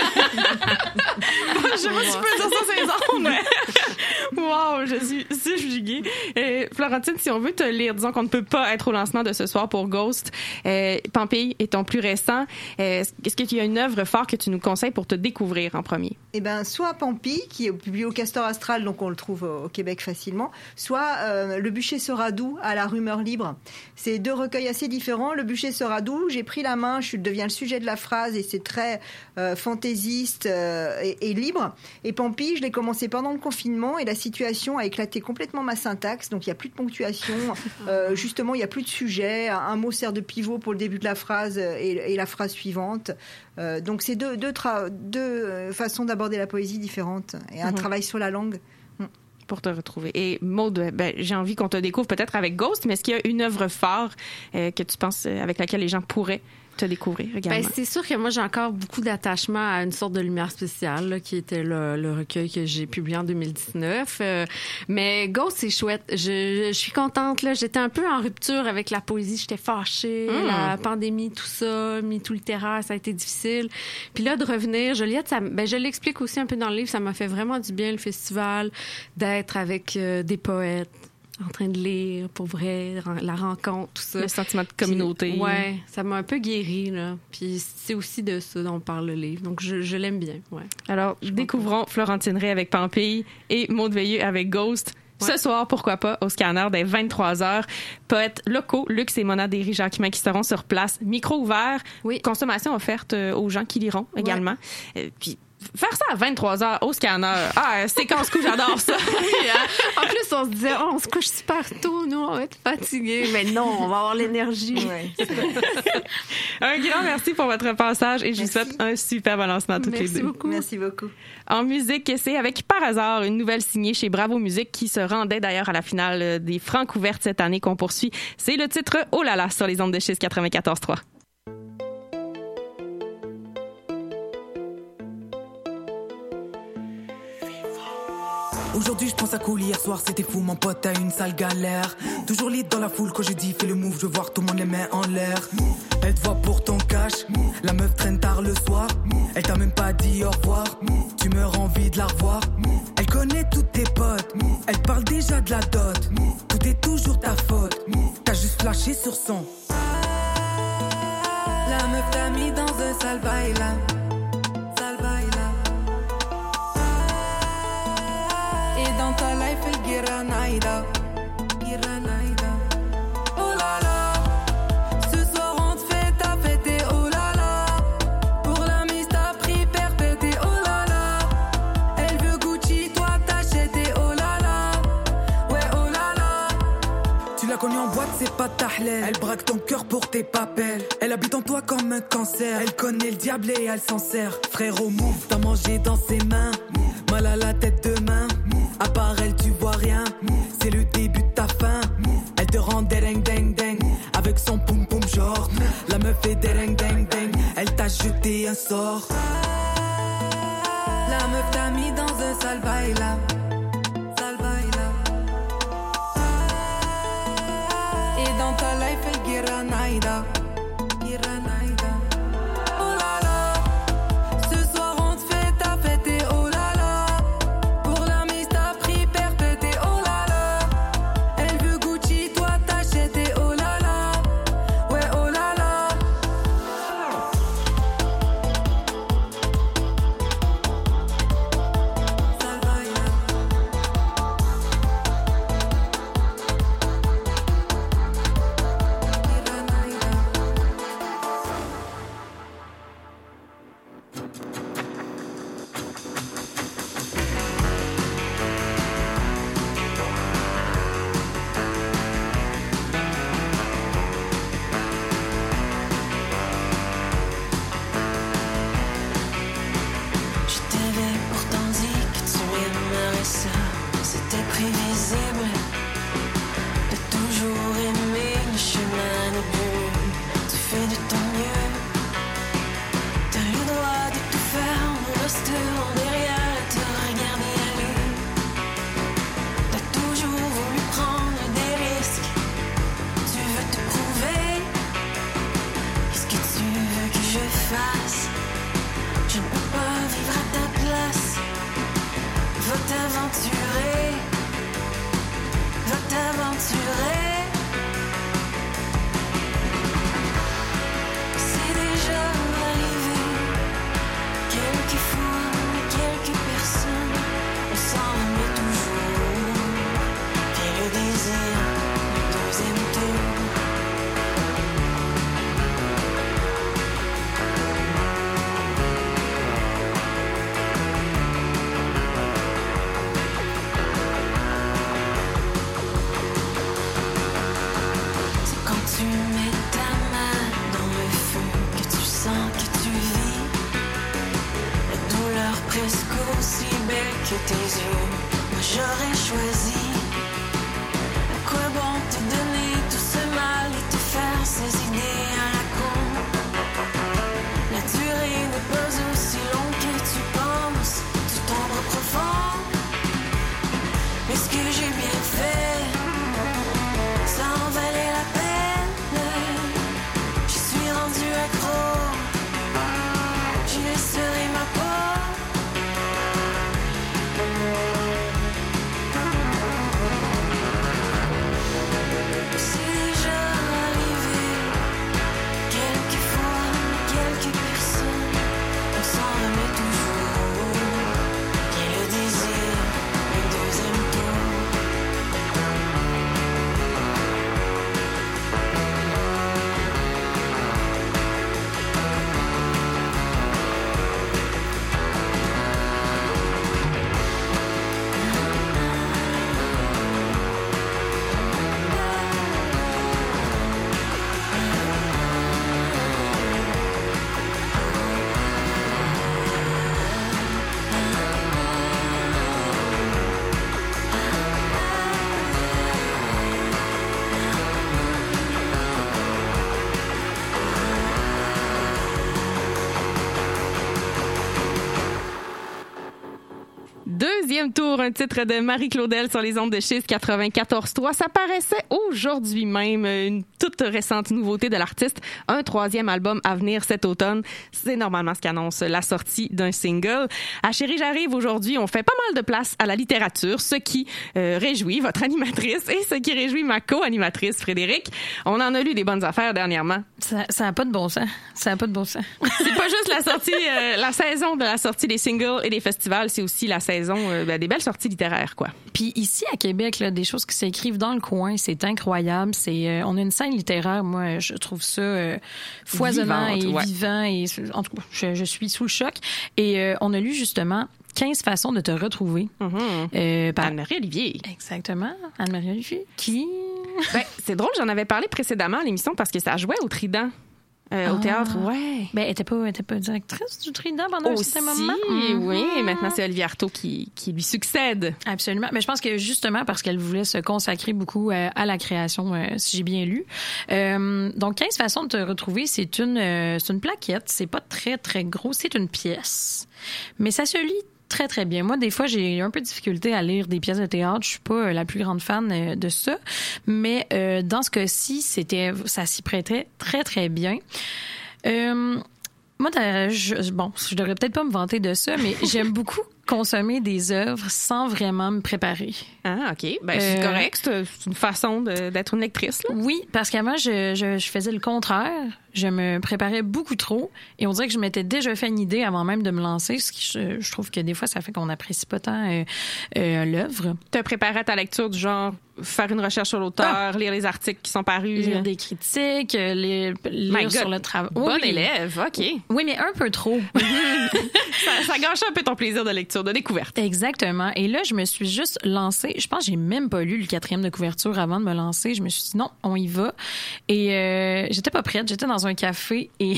Je sais pas si je peux dire ça ces ondes, mais... Wow, je suis subjuguée. Euh, Florentine, si on veut te lire, disons qu'on ne peut pas être au lancement de ce soir pour Ghost. Euh, Pampille est ton plus récent. Euh, est-ce qu'il y a une œuvre forte que tu nous conseilles pour te découvrir en premier? Eh ben, soit Pampi, qui est publié au Castor Astral, donc on le trouve au, au Québec facilement, soit euh, Le bûcher sera doux à la Rumeur libre. C'est deux recueils assez différents. Le bûcher sera doux, j'ai pris la main, je deviens le sujet de la phrase et c'est très euh, fantaisiste euh, et, et libre. Et Pampi, je l'ai commencé pendant le confinement et la situation a éclaté complètement ma syntaxe, donc il n'y a plus de ponctuation. Euh, justement, il n'y a plus de sujet. Un, un mot sert de pivot pour le début de la phrase et, et la phrase suivante. Euh, donc c'est deux, deux, tra- deux euh, façons d'aborder la poésie différentes et un Mhm. travail sur la langue. Pour te retrouver. Et Maude, ben, j'ai envie qu'on te découvre peut-être avec Ghost, mais est-ce qu'il y a une œuvre phare euh, que tu penses euh, avec laquelle les gens pourraient te découvrir également? Ben, c'est sûr que moi, j'ai encore beaucoup d'attachement à une sorte de lumière spéciale, là, qui était le, le recueil que j'ai publié en deux mille dix-neuf. Euh, mais Ghost, c'est chouette. Je, je suis contente. Là. J'étais un peu en rupture avec la poésie. J'étais fâchée. Mm. La pandémie, tout ça, MeToo littéraire, ça a été difficile. Puis là, de revenir, Joliette, ça, ben, je l'explique aussi un peu dans le livre, ça m'a fait vraiment du bien, le festival, d'être avec euh, des poètes. en train de lire, pour vrai, la rencontre, tout ça. Le sentiment de communauté. Puis, ouais, ça m'a un peu guéri, là. Puis c'est aussi de ça dont parle le livre. Donc, je, je l'aime bien, ouais. Alors, je découvrons Florentine Ray avec Pampille et Maud Veilleux avec Ghost. Ouais. Ce soir, pourquoi pas, au Scanner dès vingt-trois heures. Poètes locaux, Luxe et Mona Derry-Jacquemin qui seront sur place. Micro ouvert, oui. Consommation offerte aux gens qui liront également. Ouais. Puis, faire ça à vingt-trois heures au Scanner. Ah, séquence coup, j'adore ça. Oui, hein? En plus, on se disait, oh, on se couche super tôt, nous, on va être fatigués. Mais non, on va avoir l'énergie. Ouais, un grand merci pour votre passage et je vous souhaite un super bon lancement à toutes merci les deux. Beaucoup. Merci beaucoup. En musique, c'est avec Par hasard, une nouvelle signée chez Bravo Musique qui se rendait d'ailleurs à la finale des Francs ouvertes cette année qu'on poursuit. C'est le titre Oh là là sur les ondes de Chiz quatre-vingt-quatorze trois. Aujourd'hui je pense à cool, hier soir c'était fou, mon pote a une sale galère. Toujours libre dans la foule quand je dis fais le move, je veux voir tout le monde les mains en l'air. Elle te voit pour ton cash, la meuf traîne tard le soir. Elle t'a même pas dit au revoir, tu meurs envie de la revoir. Elle connaît tous tes potes, elle parle déjà de la dot. Tout est toujours ta faute, t'as juste flashé sur son. La meuf t'a mis dans un sale bail là. Dans ta life, el Giranaida, Giranaida. Oh là là, ce soir on te fait ta fête et oh là là. Pour la mise t'as pris perpète et oh là là. Elle veut Gucci, toi t'achètes et oh là là. Ouais, oh là là. Tu l'as connue en boîte, c'est pas ta halal. Elle braque ton cœur pour tes papels. Elle habite en toi comme un cancer. Elle connaît le diable et elle s'en sert. Frérot, move, t'as mangé dans ses mains. Mal à la tête de main. À part elle, tu vois rien. C'est le début de ta fin. Elle te rend dereng deng deng. Avec son poum poum genre. La meuf est dereng deng deng. Elle t'a jeté un sort. La meuf t'a mis dans un sale bail là. Sale bail là. Et dans ta life, elle Giranaida. Giranaida. Oh là là. Ce soir on te fait ta fête et oh là là. Deuxième tour, un titre de Marie Claudel sur les ondes de Chiz quatre-vingt-quatorze trois. Ça paraissait aujourd'hui même, une toute récente nouveauté de l'artiste. Un troisième album à venir cet automne. C'est normalement ce qu'annonce la sortie d'un single. À Chérie, j'arrive aujourd'hui, on fait pas mal de place à la littérature, ce qui euh, réjouit votre animatrice et ce qui réjouit ma co-animatrice Frédéric. On en a lu des bonnes affaires dernièrement. Ça, ça a pas de bon sens. Ça a pas de bon sens. C'est pas juste la sortie, euh, la saison de la sortie des singles et des festivals, c'est aussi la saison euh, ben, des belles sorties littéraires, quoi. Puis ici à Québec, là, des choses qui s'écrivent dans le coin, c'est incroyable. C'est, euh, on a une scène littéraire, moi, je trouve ça euh, foisonnant Vivante, et ouais. vivant. Et en tout cas, je, je suis sous le choc. Et euh, on a lu justement quinze façons de te retrouver. Mm-hmm. Euh, par... Anne-Marie Olivier. Exactement. Anne-Marie Olivier. Qui? Ben, c'est drôle, j'en avais parlé précédemment à l'émission parce que ça jouait au Trident. Euh, Ah. Au théâtre, ouais. Ben, elle était pas, elle était pas directrice du Trident pendant Aussi, un certain moment. oui. Mhm. Et maintenant, c'est Olivier Artaud qui, qui lui succède. Absolument. Mais je pense que justement parce qu'elle voulait se consacrer beaucoup euh, à la création, euh, si j'ai bien lu. Euh, donc, quinze façons de te retrouver, c'est une, euh, c'est une plaquette. C'est pas très, très gros. C'est une pièce. Mais ça se lit très, très bien. Moi, des fois, j'ai un peu de difficulté à lire des pièces de théâtre. Je suis pas euh, la plus grande fan euh, de ça. Mais euh, dans ce cas-ci, c'était, ça s'y prêtait très, très bien. Euh, moi, t'as- je, bon, je devrais peut-être pas me vanter de ça, mais j'aime beaucoup consommer des œuvres sans vraiment me préparer. Ah, OK. Ben, c'est Euh, correct. C'est c'est une façon de- d'être une lectrice, là. Oui, parce qu'avant, je, je, je faisais le contraire. Je me préparais beaucoup trop et on dirait que je m'étais déjà fait une idée avant même de me lancer, ce qui, je, je trouve que des fois, ça fait qu'on n'apprécie pas tant euh, euh, l'œuvre. Te préparer à ta lecture du genre faire une recherche sur l'auteur, Ah. lire les articles qui sont parus. Lire des critiques, euh, lire, My lire God. sur le travail. Bon Oui. élève, OK. Oui, mais un peu trop. ça, ça gâche un peu ton plaisir de lecture, de découverte. Exactement. Et là, je me suis juste lancée. Je pense que j'ai même pas lu le quatrième de couverture avant de me lancer. Je me suis dit non, on y va. Et euh, j'étais pas prête. J'étais dans un café et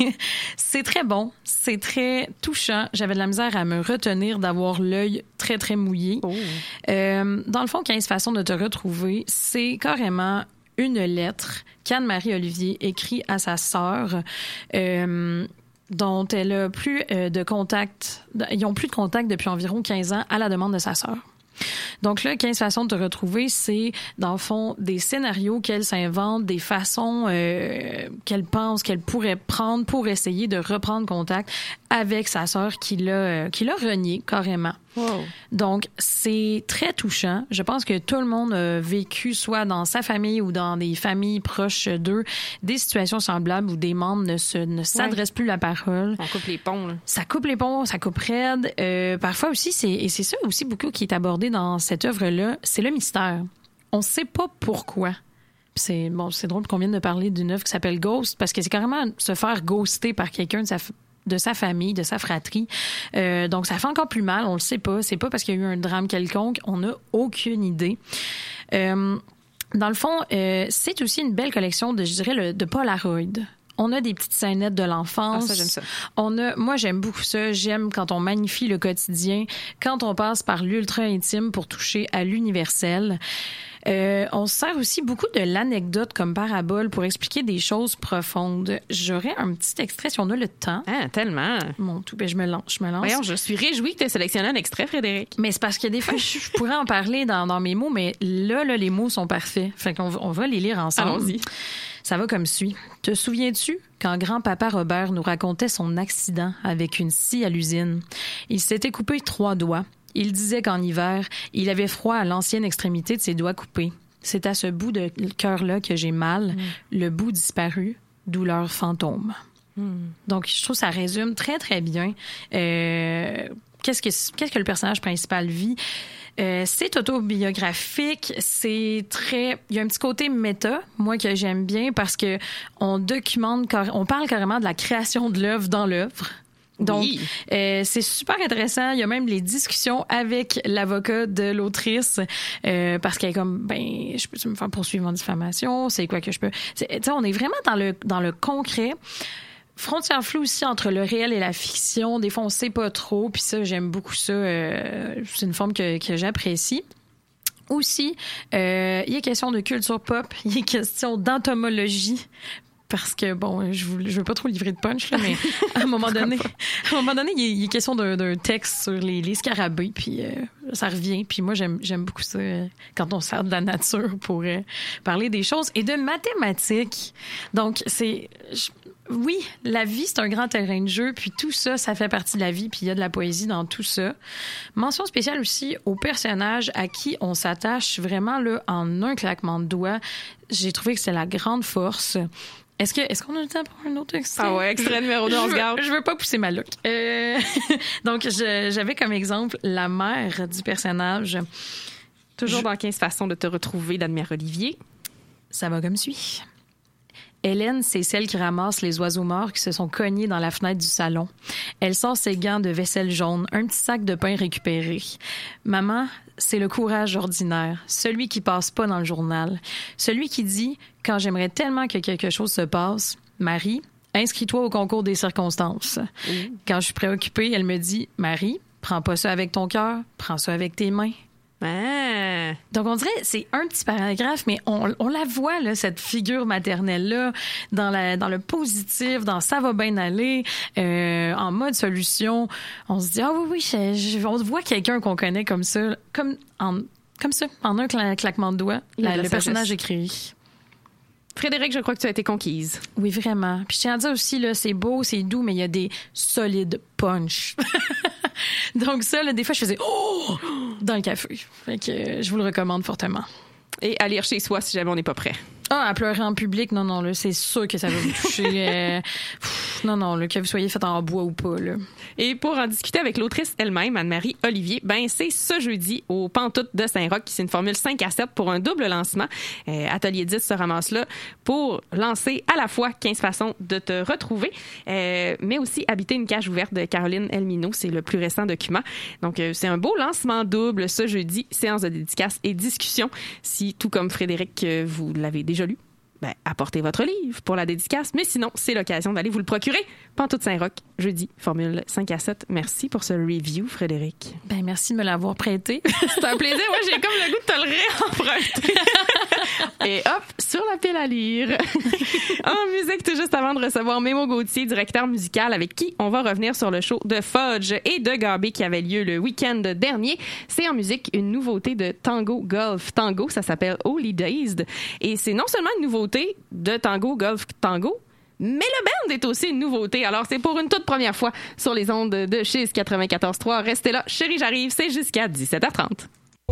c'est très bon. C'est très touchant. J'avais de la misère à me retenir d'avoir l'œil très, très mouillé. Oh. Euh, dans le fond, quinze façons de te retrouver, c'est carrément une lettre qu'Anne-Marie Olivier écrit à sa sœur. Euh, dont elle a plus euh, de contact, ils ont plus de contact depuis environ quinze ans à la demande de sa sœur. Donc là, quinze façons de te retrouver, c'est dans le fond des scénarios qu'elle s'invente, des façons euh, qu'elle pense qu'elle pourrait prendre pour essayer de reprendre contact avec sa sœur qui l'a euh, qui l'a renié carrément. Wow. Donc, c'est très touchant. Je pense que tout le monde a vécu, soit dans sa famille ou dans des familles proches d'eux, des situations semblables où des membres ne, se, ne s'adressent plus la parole. On coupe les ponts, là. Ça coupe les ponts, ça coupe raide. Euh, parfois aussi, c'est, et c'est ça aussi beaucoup qui est abordé dans cette œuvre-là, c'est le mystère. On ne sait pas pourquoi. Puis c'est, bon, c'est drôle qu'on vienne de parler d'une œuvre qui s'appelle Ghost, parce que c'est carrément se faire ghoster par quelqu'un de sa de sa famille, de sa fratrie. Euh, donc, ça fait encore plus mal. On le sait pas. C'est pas parce qu'il y a eu un drame quelconque. On n'a aucune idée. Euh, dans le fond, euh, c'est aussi une belle collection de, je dirais, le, de Polaroid. On a des petites scénettes de l'enfance. Ah, ça, j'aime ça. On a, moi, j'aime beaucoup ça. J'aime quand on magnifie le quotidien, quand on passe par l'ultra intime pour toucher à l'universel. Euh, on se sert aussi beaucoup de l'anecdote comme parabole pour expliquer des choses profondes. J'aurais un petit extrait si on a le temps. Ah, tellement. Mon tout, ben je me lance, je me lance. Voyons, je suis réjouie que tu aies sélectionné un extrait, Frédéric. Mais c'est parce que des fois, je, je pourrais en parler dans, dans mes mots, mais là, là, les mots sont parfaits. Fait qu'on va- on va les lire ensemble. Allons-y. Ça va comme suit. Te souviens-tu quand grand-papa Robert nous racontait son accident avec une scie à l'usine? Il s'était coupé trois doigts. Il disait qu'en hiver, il avait froid à l'ancienne extrémité de ses doigts coupés. C'est à ce bout de cœur-là que j'ai mal, le bout disparu, douleur fantôme. Mm. Donc, je trouve que ça résume très, très bien euh, qu'est-ce que, qu'est-ce que le personnage principal vit. Euh, c'est autobiographique, c'est très, il y a un petit côté méta, moi que j'aime bien parce que on documente, on parle carrément de la création de l'œuvre dans l'œuvre. Donc, Oui. euh, c'est super intéressant. Il y a même les discussions avec l'avocat de l'autrice euh, parce qu'elle est comme, ben, je peux me faire poursuivre en diffamation? C'est quoi que je peux... Tu sais, on est vraiment dans le, dans le concret. Frontière floue aussi entre le réel et la fiction. Des fois, on sait pas trop. Puis ça, j'aime beaucoup ça. Euh, c'est une forme que, que j'apprécie. Aussi, euh, il est question de culture pop. Il est question d'entomologie. parce que, bon, je ne veux pas trop livrer de punch, là, mais à un moment donné, à un moment donné, il est, il est question d'un, d'un texte sur les, les scarabées, puis euh, ça revient. Puis moi, j'aime, j'aime beaucoup ça euh, quand on sert de la nature pour euh, parler des choses et de mathématiques. Donc, c'est... Je, oui, la vie, c'est un grand terrain de jeu, puis tout ça, ça fait partie de la vie, puis il y a de la poésie dans tout ça. Mention spéciale aussi aux personnages à qui on s'attache vraiment là, en un claquement de doigts. J'ai trouvé que c'est la grande force. Est-ce que est-ce qu'on a le temps pour un autre extrait? Ah ouais, extrait numéro deux, on se garde. Je veux pas pousser ma look. Euh, donc, je, j'avais comme exemple la mère du personnage. Toujours je... dans quinze façons de te retrouver d'Anne-Mère Olivier. Ça va comme suit. Hélène, c'est celle qui ramasse les oiseaux morts qui se sont cognés dans la fenêtre du salon. Elle sort ses gants de vaisselle jaune, un petit sac de pain récupéré. Maman, c'est le courage ordinaire, celui qui passe pas dans le journal, celui qui dit « Quand j'aimerais tellement que quelque chose se passe, Marie, inscris-toi au concours des circonstances. Mmh. » Quand je suis préoccupée, elle me dit « Marie, prends pas ça avec ton cœur, prends ça avec tes mains. » Ah. Donc, on dirait c'est un petit paragraphe, mais on, on la voit, là, cette figure maternelle-là, dans, la, dans le positif, dans « ça va bien aller euh, », en mode solution. On se dit « Ah oui, oui, je, je, on voit quelqu'un qu'on connaît comme ça, comme, en, comme ça, en un cla- claquement de doigts, la, le personnage écrit. » Frédéric, je crois que tu as été conquise. Oui, vraiment. Puis je tiens à dire aussi, là, c'est beau, c'est doux, mais il y a des solides punch. Donc ça, là, des fois, je faisais « Oh! » dans le café. Fait que euh, je vous le recommande fortement. Et à lire chez soi si jamais on n'est pas prêt. Ah, à pleurer en public, non, non, là, c'est sûr que ça va vous toucher. euh, pff, non, non, là, que vous soyez fait en bois ou pas, là. Et pour en discuter avec l'autrice elle-même, Anne-Marie Olivier, ben c'est ce jeudi au Pantoute de Saint-Roch, qui c'est une formule cinq à sept pour un double lancement. Euh, Atelier dix se ramasse là pour lancer à la fois quinze façons de te retrouver, euh, mais aussi Habiter une cage ouverte de Caroline Elmino, c'est le plus récent document. Donc, euh, c'est un beau lancement double ce jeudi, séance de dédicace et discussion. Si, tout comme Frédéric, euh, vous l'avez déjà lu, ben, apportez votre livre pour la dédicace. Mais sinon, c'est l'occasion d'aller vous le procurer. Pantoute Saint-Roch, jeudi, formule cinq à sept. Merci pour ce review, Frédéric. Ben, merci de me l'avoir prêté. C'est un plaisir. Moi, j'ai comme le goût de te le réemprunter. Et hop, sur la pile à lire. En musique, tout juste avant de recevoir Mémo Gauthier, directeur musical, avec qui on va revenir sur le show de Fudge et de Gabé qui avait lieu le week-end dernier. C'est en musique une nouveauté de Tango Golf Tango. Ça s'appelle Holy Dazed. Et c'est non seulement une nouveauté de Tango Golf Tango, mais le band est aussi une nouveauté. Alors, c'est pour une toute première fois sur les ondes de Chiz quatre-vingt-quatorze trois. Restez là. Chérie, j'arrive. C'est jusqu'à dix-sept heures trente.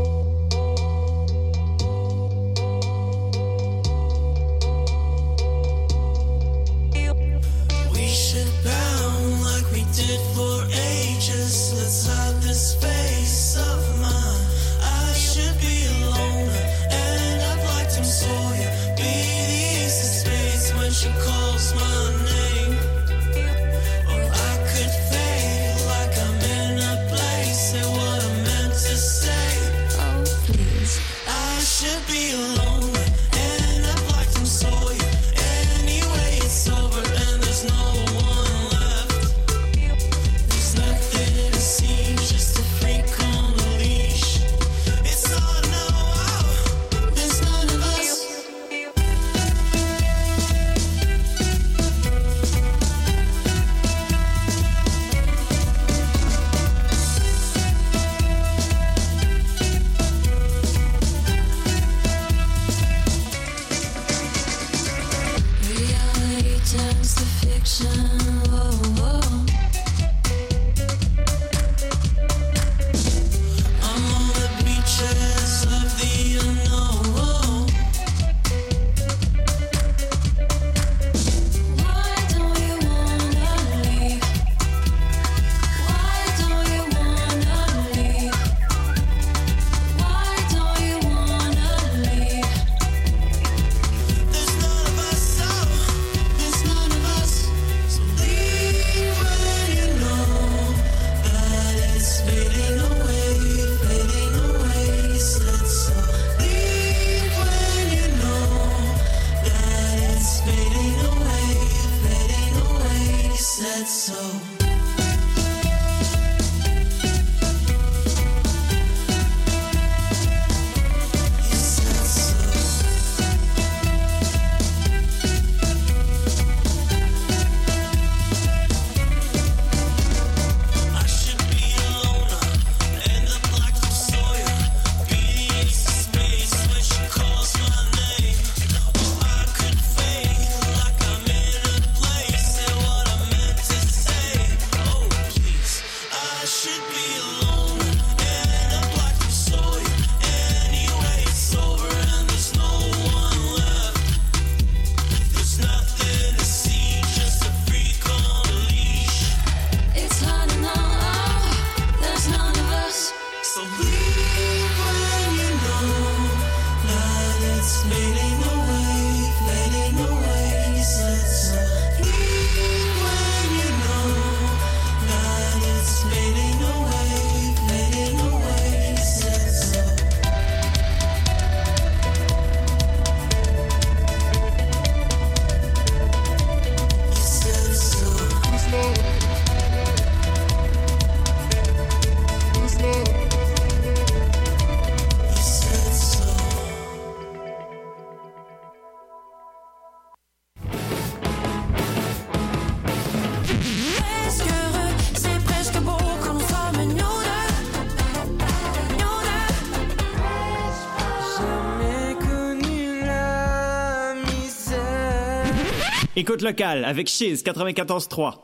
We should bound like we did for ages. Let's hide this face of mine. I should be alone, and I'd like to saw you be the ace of spades when she calls my name. Or I could fade like I'm in a place, say what I meant to say. Écoute locale avec Chiz quatre-vingt-quatorze trois.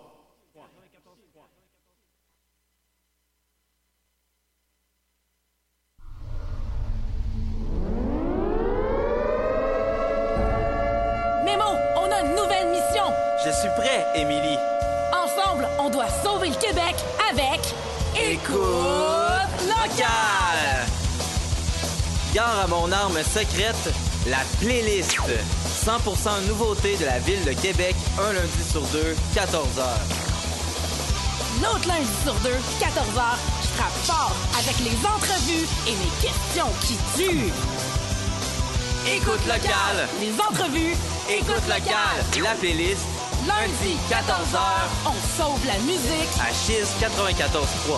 Mémo, on a une nouvelle mission. Je suis prêt, Émilie. Ensemble, on doit sauver le Québec avec Écoute locale. Gare à mon arme secrète, la playlist. cent pour cent nouveauté de la ville de Québec, un lundi sur deux, quatorze heures. l'autre lundi sur deux, quatorze heures. Je frappe fort avec les entrevues et les questions qui tuent. Écoute locale. Les entrevues. Écoute locale. La playlist. Lundi, quatorze heures. On sauve la musique. À Chiz quatre-vingt-quatorze trois.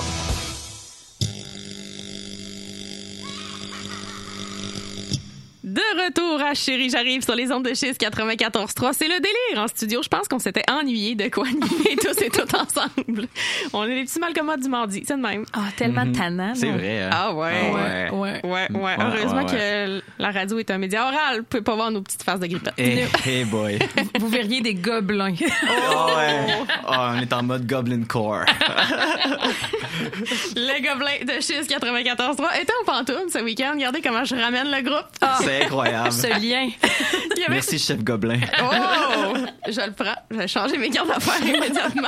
De retour à Chérie, j'arrive sur les ondes de Chiz quatre-vingt-quatorze trois. C'est le délire en studio. Je pense qu'on s'était ennuyés de quoi animer tous et toutes ensemble. On est les petits malcommodes du mardi, c'est de même. Ah, tellement Mhm. tannant. C'est non? vrai. Hein? Ah ouais. Ah ouais. Ouais. Ouais, ouais. Ouais, Heureusement ouais, que la radio est un média oral. Vous pouvez pas voir nos petites faces de grippette. Hey, hey boy. Vous verriez des gobelins. Oh, ouais. Oh, on est en mode Goblin Core. Le gobelin de Chiz quatre-vingt-quatorze trois était au Pantoum ce week-end. Regardez comment je ramène le groupe. Ah. C'est incroyable. Ce lien. Il y avait- Merci, chef Gobelin. Oh! Je le prends. Je vais changer mes cartes d'affaires immédiatement.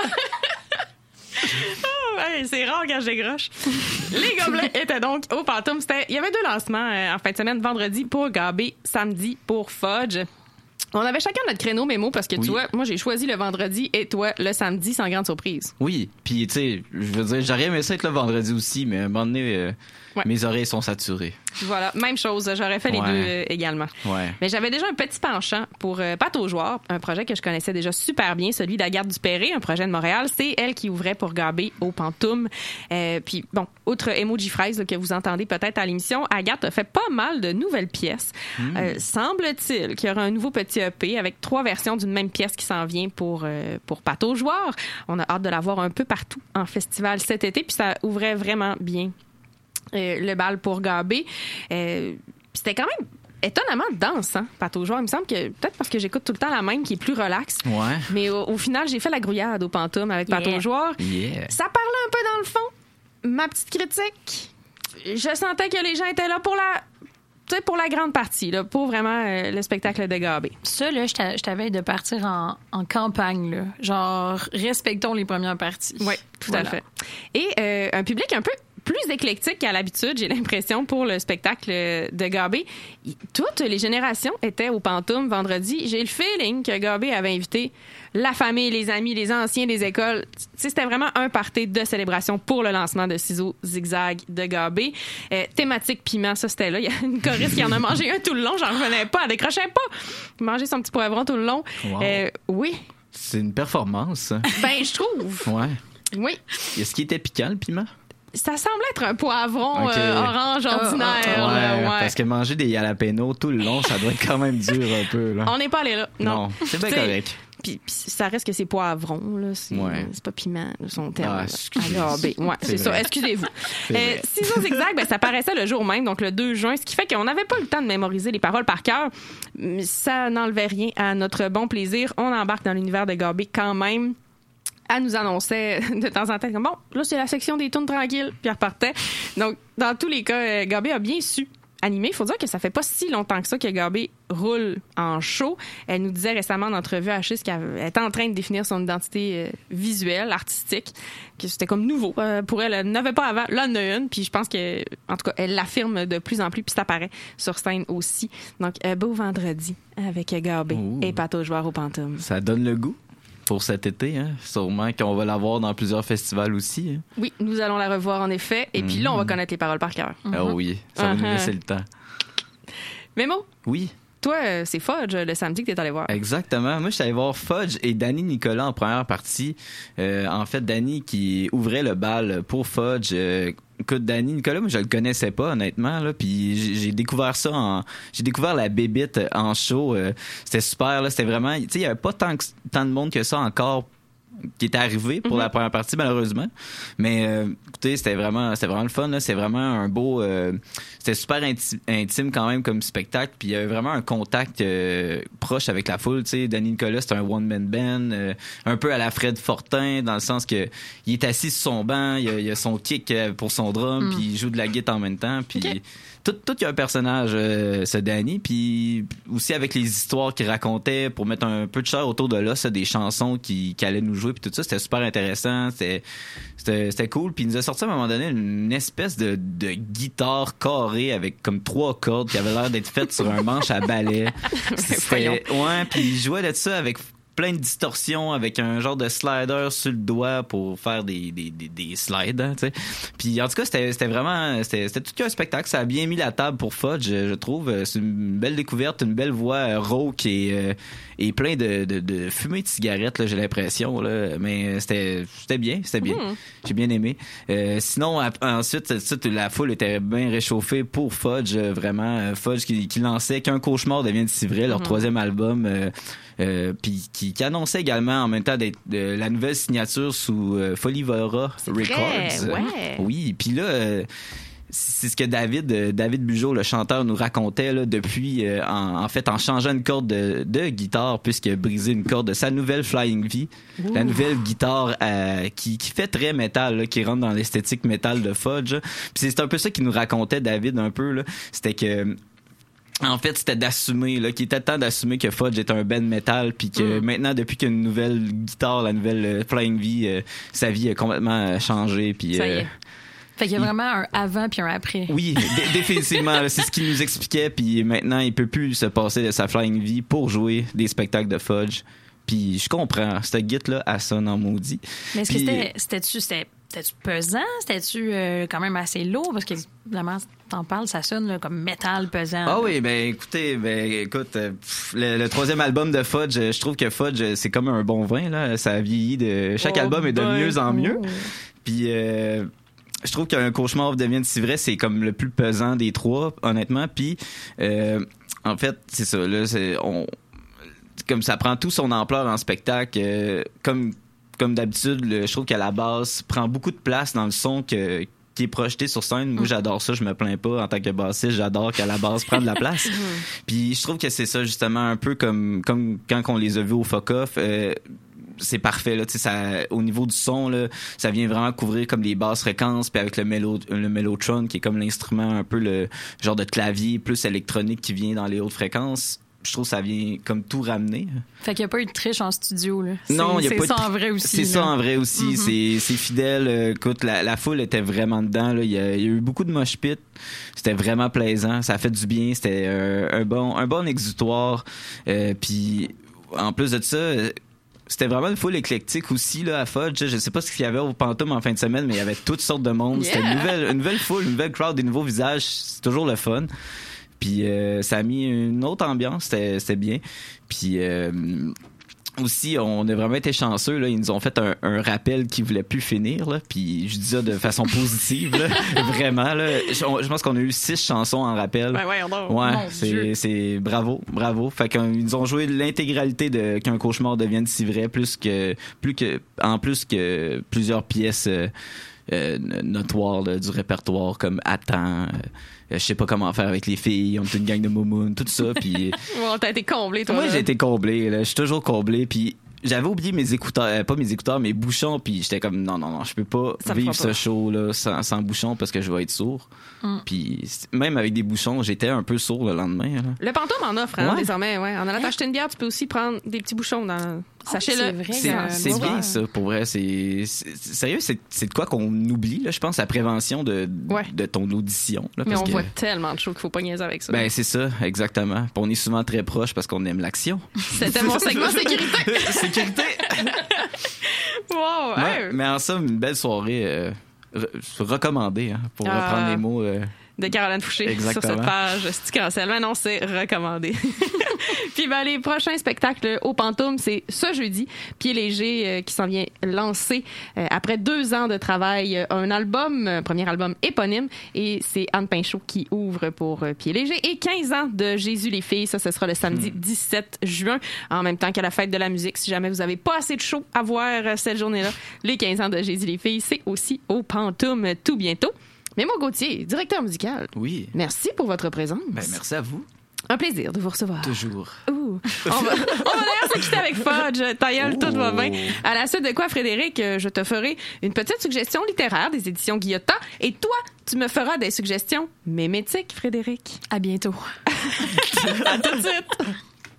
Oh, ouais, c'est rare quand je décroche. Les Gobelins étaient donc au Pantoum. C'était, il y avait deux lancements euh, en fin de semaine, vendredi pour Gabé, samedi pour Fudge. On avait chacun notre créneau mémo parce que tu Oui. vois, moi j'ai choisi le vendredi et toi le samedi sans grande surprise. Oui, puis tu sais, je veux dire, j'aurais aimé ça être le vendredi aussi, mais à un moment donné, euh, Ouais. mes oreilles sont saturées. Voilà, même chose, j'aurais fait les Ouais. deux euh, également. Ouais. Mais j'avais déjà un petit penchant pour euh, Pâte aux joueurs, un projet que je connaissais déjà super bien, celui d'Agathe Dupéré, un projet de Montréal. C'est elle qui ouvrait pour Gabé au Pantoum. Euh, puis bon, outre Emoji Fraise là, que vous entendez peut-être à l'émission, Agathe a fait pas mal de nouvelles pièces. Mm. Euh, semble-t-il qu'il y aura un nouveau petit E P avec trois versions d'une même pièce qui s'en vient pour, euh, pour Pâte aux joueurs. On a hâte de la voir un peu partout en festival cet été, puis ça ouvrait vraiment bien euh, le bal pour Gabé. Euh, c'était quand même étonnamment dansant, Pâte aux joueurs. Il me semble que, peut-être parce que j'écoute tout le temps la même qui est plus relax, Ouais. mais au, au final, j'ai fait la grouillade au Pantoum avec Pâte Yeah. aux joueurs. Yeah. Ça parlait un peu dans le fond. Ma petite critique, je sentais que les gens étaient là pour la... Tu sais, pour la grande partie, là, pour vraiment euh, le spectacle de Gabé. Ça, là, je t'a- je t'avais de partir en, en campagne, là. Genre, respectons les premières parties. Oui, tout Voilà. à fait. Et euh, un public un peu plus éclectique qu'à l'habitude, j'ai l'impression, pour le spectacle de Gabé. Il- Toutes les générations étaient au Pantoum vendredi. J'ai le feeling que Gabé avait invité la famille, les amis, les anciens des écoles. Tu sais, c'était vraiment un party de célébration pour le lancement de Ciseaux Zigzag de Gabé. Euh, thématique piment, ça, c'était là. Il y a une choriste qui en a mangé un tout le long. J'en revenais pas. Elle décrochait pas. Il mangeait son petit poivron tout le long. Wow. Euh, oui. C'est une performance. ça. Ben, je trouve. Ouais. Oui. Est-ce qu'il était piquant, le piment? Ça semble être un poivron Ok. euh, orange ordinaire. Ouais, là, ouais. parce que manger des jalapenos tout le long, ça doit être quand même dur un peu. Là. On n'est pas allé là. Non. Non, c'est bien T'sais, correct. Puis, puis ça reste que c'est poivron, là. C'est, Ouais. c'est pas piment, là, son terme. Ah, là. excusez. Ah, ben, ouais, C'est c'est, ça. vrai. Excusez-vous. C'est Euh, vrai. Ciseaux Zigzag, ben, ça paraissait le jour même, donc le deux juin, ce qui fait qu'on n'avait pas le temps de mémoriser les paroles par cœur. Mais ça n'enlevait rien à notre bon plaisir. On embarque dans l'univers de Gabé quand même. Elle nous annonçait de temps en temps comme bon, là c'est la section des tunes tranquilles, puis elle repartait. Donc dans tous les cas, euh, Gabé a bien su animer. Il faut dire que ça fait pas si longtemps que ça que Gabé roule en show. Elle nous disait récemment en entrevue à Chiz qu'elle était en train de définir son identité euh, visuelle, artistique, que c'était comme nouveau euh, pour elle. Elle n'avait pas avant. Là, elle en a une, puis je pense que, en tout cas, elle l'affirme de plus en plus, puis ça paraît sur scène aussi. Donc, euh, beau vendredi avec Gabé Ouh. et Pâte aux joueurs au Pantoum. Ça donne le goût pour cet été. Hein? Sûrement qu'on va l'avoir dans plusieurs festivals aussi. Hein? Oui, nous allons la revoir en effet. Et puis là, on va connaître les paroles par cœur. Ah oui, ça va nous Uh-huh. laisser le temps. Mémo, Oui, toi, euh, c'est Fudge le samedi que t'es allé voir. exactement. Moi, je suis allé voir Fudge et Danny Nicolas en première partie. Euh, en fait, Danny qui ouvrait le bal pour Fudge. Euh, écoute, Danny Nicolas, moi, je le connaissais pas, honnêtement. Là, puis j'ai, j'ai découvert ça en... J'ai découvert la bébite en show. Euh, c'était super, là. C'était vraiment... Tu sais, il y avait pas tant, que- tant de monde que ça encore qui était arrivé pour mm-hmm. la première partie, malheureusement. Mais euh, écoutez, c'était vraiment, c'était vraiment le fun. Là. C'est vraiment un beau... Euh, c'était super inti- intime quand même comme spectacle. Puis il y avait vraiment un contact euh, proche avec la foule. Tu sais, Danny Nicolas, c'est un one-man band, euh, un peu à la Fred Fortin, dans le sens que il est assis sur son banc, il a, il a son kick pour son drum, mm. puis il joue de la guitare en même temps. Puis... Okay. Tout, tout il y a un personnage, euh, ce Danny, puis aussi avec les histoires qu'il racontait pour mettre un peu de chair autour de là, ça, des chansons qui, qui allaient nous jouer, puis tout ça, c'était super intéressant, c'était, c'était, c'était cool. Puis il nous a sorti à un moment donné une espèce de, de guitare carrée avec comme trois cordes qui avait l'air d'être faite sur un manche à balai. C'était, ouais, puis il jouait de ça avec plein de distorsions avec un genre de slider sur le doigt pour faire des des des, des slides, hein, tu sais. Puis en tout cas, c'était c'était vraiment c'était c'était tout qu'un spectacle, ça a bien mis la table pour Fudge, je, je trouve, c'est une belle découverte, une belle voix euh, rauque et euh, et plein de de de fumée de cigarettes là, j'ai l'impression là, mais c'était c'était bien, c'était bien. Mmh. J'ai bien aimé. Euh, sinon à, ensuite la foule était bien réchauffée pour Fudge, vraiment Fudge qui qui lançait Qu'un cauchemar devient si vrai, leur mmh. troisième album euh, Euh, puis qui, qui annonçait également en même temps d'être euh, la nouvelle signature sous euh, Folivora Records. Vrai, ouais. Oui, puis là euh, c'est ce que David euh, David Bugeaud, le chanteur, nous racontait là, depuis euh, en, en fait en changeant une corde de, de guitare puisqu'il a brisé une corde de sa nouvelle Flying V, Ouh. La nouvelle guitare euh, qui, qui fait très métal, là, qui rentre dans l'esthétique métal de Fudge. Puis c'est un peu ça qu'il nous racontait, David, un peu là, c'était que en fait, c'était d'assumer, là, qu'il était temps d'assumer que Fudge est un band metal, puis que mm. maintenant, depuis qu'il y a une nouvelle guitare, la nouvelle euh, Flying V, euh, sa vie a complètement euh, changé, puis... Ça y est. Euh, fait qu'il y a vraiment un avant puis un après. Oui, d- définitivement. Là, c'est ce qu'il nous expliquait, puis maintenant, il peut plus se passer de sa Flying V pour jouer des spectacles de Fudge. Puis je comprends, cette guitare-là, elle sonne en maudit. Mais est-ce puis, que c'était, c'était-tu... C'était... C'était-tu pesant? C'était-tu euh, quand même assez lourd? Parce que, évidemment, t'en parles, ça sonne là, comme métal pesant. Ah oui, ben écoutez, ben écoute, euh, pff, le, le troisième album de Fudge, je trouve que Fudge, c'est comme un bon vin, là. Ça a vieilli de... Chaque oh album est de boy. mieux en mieux. Oh. Puis... Euh, je trouve qu'un cauchemar devienne si vrai, c'est comme le plus pesant des trois, honnêtement. Puis, euh, en fait, c'est ça, là, c'est... On, comme ça prend tout son ampleur en spectacle, euh, comme... Comme d'habitude, le, je trouve qu'à la base prend beaucoup de place dans le son que, qui est projeté sur scène. Moi, j'adore ça, je me plains pas. En tant que bassiste, j'adore qu'à la base prenne de la place. Puis je trouve que c'est ça, justement, un peu comme, comme quand on les a vus au Fuck-Off. Euh, c'est parfait, là, tu sais, ça, au niveau du son, là, ça vient vraiment couvrir comme les basses fréquences, puis avec le mélo, le Mellotron, qui est comme l'instrument, un peu le genre de clavier plus électronique qui vient dans les hautes fréquences. Je trouve que ça vient comme tout ramener. Fait qu'il n'y a pas eu de triche en studio, là. Non, il y a c'est pas de... ça en vrai aussi. C'est là. ça en vrai aussi. Mm-hmm. C'est, c'est fidèle. Écoute, la, la foule était vraiment dedans, là. Il y a, il y a eu beaucoup de mosh pit. C'était vraiment plaisant. Ça a fait du bien. C'était un, un bon, un bon exutoire. Euh, puis, en plus de ça, c'était vraiment une foule éclectique aussi, là, à Fudge. Je sais pas ce qu'il y avait au Pantoum en fin de semaine, mais il y avait toutes sortes de monde. Yeah. C'était une nouvelle, une nouvelle foule, une nouvelle crowd, des nouveaux visages. C'est toujours le fun. Puis euh, ça a mis une autre ambiance, c'était, c'était bien. Puis euh, aussi, on a vraiment été chanceux, là. Ils nous ont fait un, un rappel qui voulait plus finir, là. Puis je dis ça de façon positive, là. Vraiment, là. Je, je pense qu'on a eu six chansons en rappel. Ben ouais, on ouais, c'est, c'est bravo, bravo. Fait qu'ils nous ont joué l'intégralité de Qu'un cauchemar devienne si vrai, plus que, plus que, en plus que plusieurs pièces euh, euh, notoires là, du répertoire comme Attends. Euh, je sais pas comment faire avec les filles, on est une gang de moumounes, tout ça, puis bon, t'as été comblé, toi. Moi, là. j'ai été comblé, là. Je suis toujours comblé, puis j'avais oublié mes écouteurs, euh, pas mes écouteurs, mes bouchons, puis j'étais comme non, non, non, je peux pas ça vivre ce show là sans, sans bouchons parce que je vais être sourd. Mm. Puis même avec des bouchons, j'étais un peu sourd le lendemain. Là. Le Pantoum en offre, hein, ouais. désormais, ouais. En allant t'acheter une bière, tu peux aussi prendre des petits bouchons dans. Oh, Sachez-le. C'est, vrai, c'est, euh, c'est bien ça, pour vrai. C'est, c'est sérieux, c'est, c'est de quoi qu'on oublie là. Je pense la prévention de ouais. de ton audition. Là, mais parce on que, voit tellement de choses qu'il faut pas niaiser avec ça. Ben c'est ça, exactement. Puis on est souvent très proches parce qu'on aime l'action. C'était mon segment sécurité. Sécurité. Wow. Ouais, hey. mais en somme, une belle soirée euh, re- recommandée hein, pour ah. reprendre les mots. Euh, de Caroline Fouché Exactement. sur cette page. C'est cancel. Mais non, c'est recommandé. Puis OK, ben les prochains spectacles au Pantoum, c'est ce jeudi. Pied Léger euh, qui s'en vient lancer euh, après deux ans de travail euh, un album, un premier album éponyme. Et c'est Anne Pinchot qui ouvre pour euh, Pied Léger. Et quinze ans de Jésus les filles. Ça, ce sera le samedi hmm. dix-sept juin, en même temps que la fête de la musique. Si jamais vous avez pas assez de show à voir euh, cette journée-là, les quinze ans de Jésus les filles, c'est aussi au Pantoum euh, tout bientôt. Mémo Gauthier, directeur musical. Oui. Merci pour votre présence. Ben, merci à vous. Un plaisir de vous recevoir. Toujours. Ouh. On va, on va d'ailleurs se quitter avec Fudge. Ta gueule, tout va bien. À la suite de quoi, Frédéric, je te ferai une petite suggestion littéraire des éditions Guillotin. Et toi, tu me feras des suggestions mémétiques, Frédéric. À bientôt. À tout de suite.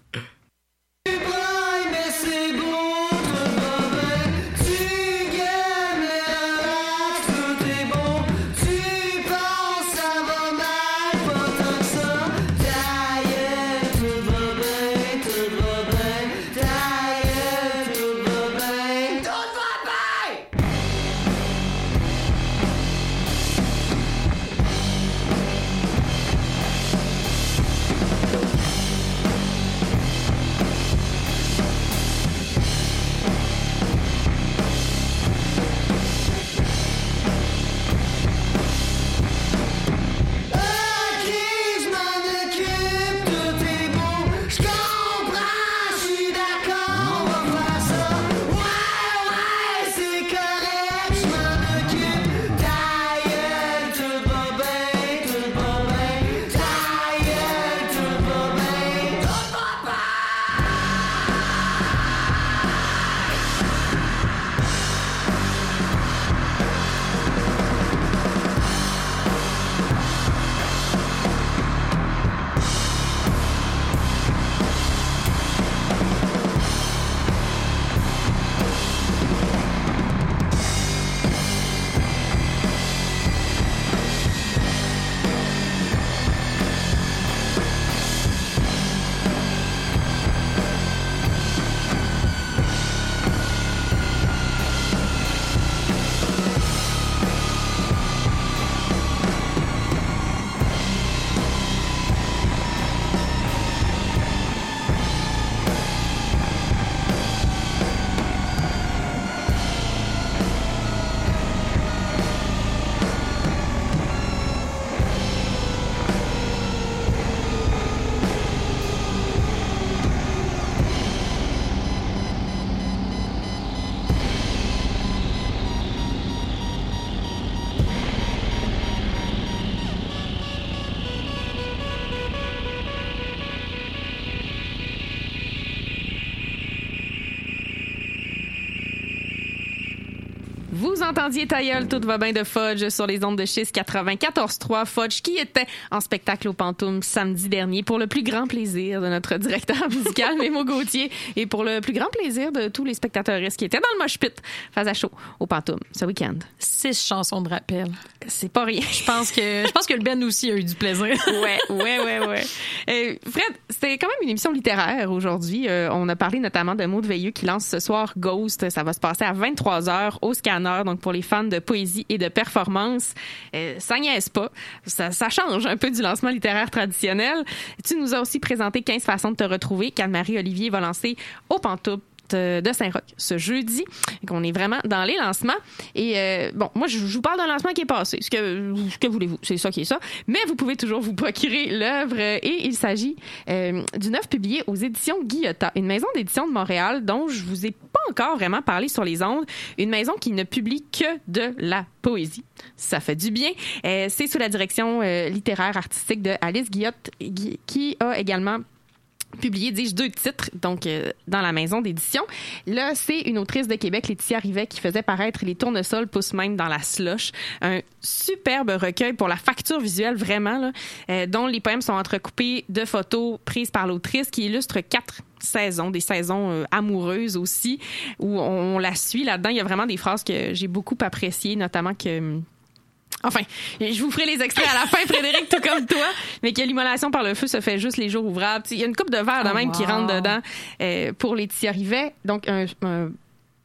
Vous entendiez Ta gueule, tout va bien de Fudge sur les ondes de Chiz quatre-vingt-quatorze trois. Fudge qui était en spectacle au Pantoum samedi dernier pour le plus grand plaisir de notre directeur musical, Mémo Gauthier, et pour le plus grand plaisir de tous les spectateurs qui étaient dans le mosh pit face à chaud au Pantoum ce week-end. Six chansons de rappel. C'est pas rien. Je pense que je pense que le Ben aussi a eu du plaisir. Ouais, ouais, ouais, ouais. Euh, Fred, c'était quand même une émission littéraire aujourd'hui. Euh, on a parlé notamment de Maud Veilleux qui lance ce soir Ghost. Ça va se passer à vingt-trois heures au Scanner. Donc, pour les fans de poésie et de performance, euh, ça niaise pas. Ça, ça change un peu du lancement littéraire traditionnel. Tu nous as aussi présenté quinze façons de te retrouver qu'Anne-Marie Olivier va lancer au Pantoum de Saint-Roch ce jeudi, qu'on est vraiment dans les lancements. Et euh, bon, moi, je vous parle d'un lancement qui est passé. Ce que, ce que voulez-vous? C'est ça qui est ça. Mais vous pouvez toujours vous procurer l'œuvre et il s'agit euh, d'une œuvre publiée aux éditions Guillotin, une maison d'édition de Montréal dont je vous ai pas encore vraiment parlé sur les ondes. Une maison qui ne publie que de la poésie. Ça fait du bien. Euh, c'est sous la direction euh, littéraire artistique de Alice Guillotte, qui a également publié, dis-je, deux titres, donc euh, dans la maison d'édition. Là, c'est une autrice de Québec, Laetitia Rivet, qui faisait paraître Les tournesols poussent même dans la slush. Un superbe recueil pour la facture visuelle, vraiment, là, euh, dont les poèmes sont entrecoupés de photos prises par l'autrice qui illustrent quatre saisons, des saisons euh, amoureuses aussi, où on, on la suit là-dedans. Il y a vraiment des phrases que j'ai beaucoup appréciées, notamment que... Enfin, je vous ferai les extraits à la fin, Frédéric, tout comme toi, mais que l'immolation par le feu se fait juste les jours ouvrables. Il y a une coupe de verre de même oh, wow. qui rentre dedans euh, pour Laetitia Rivet. Donc, un, un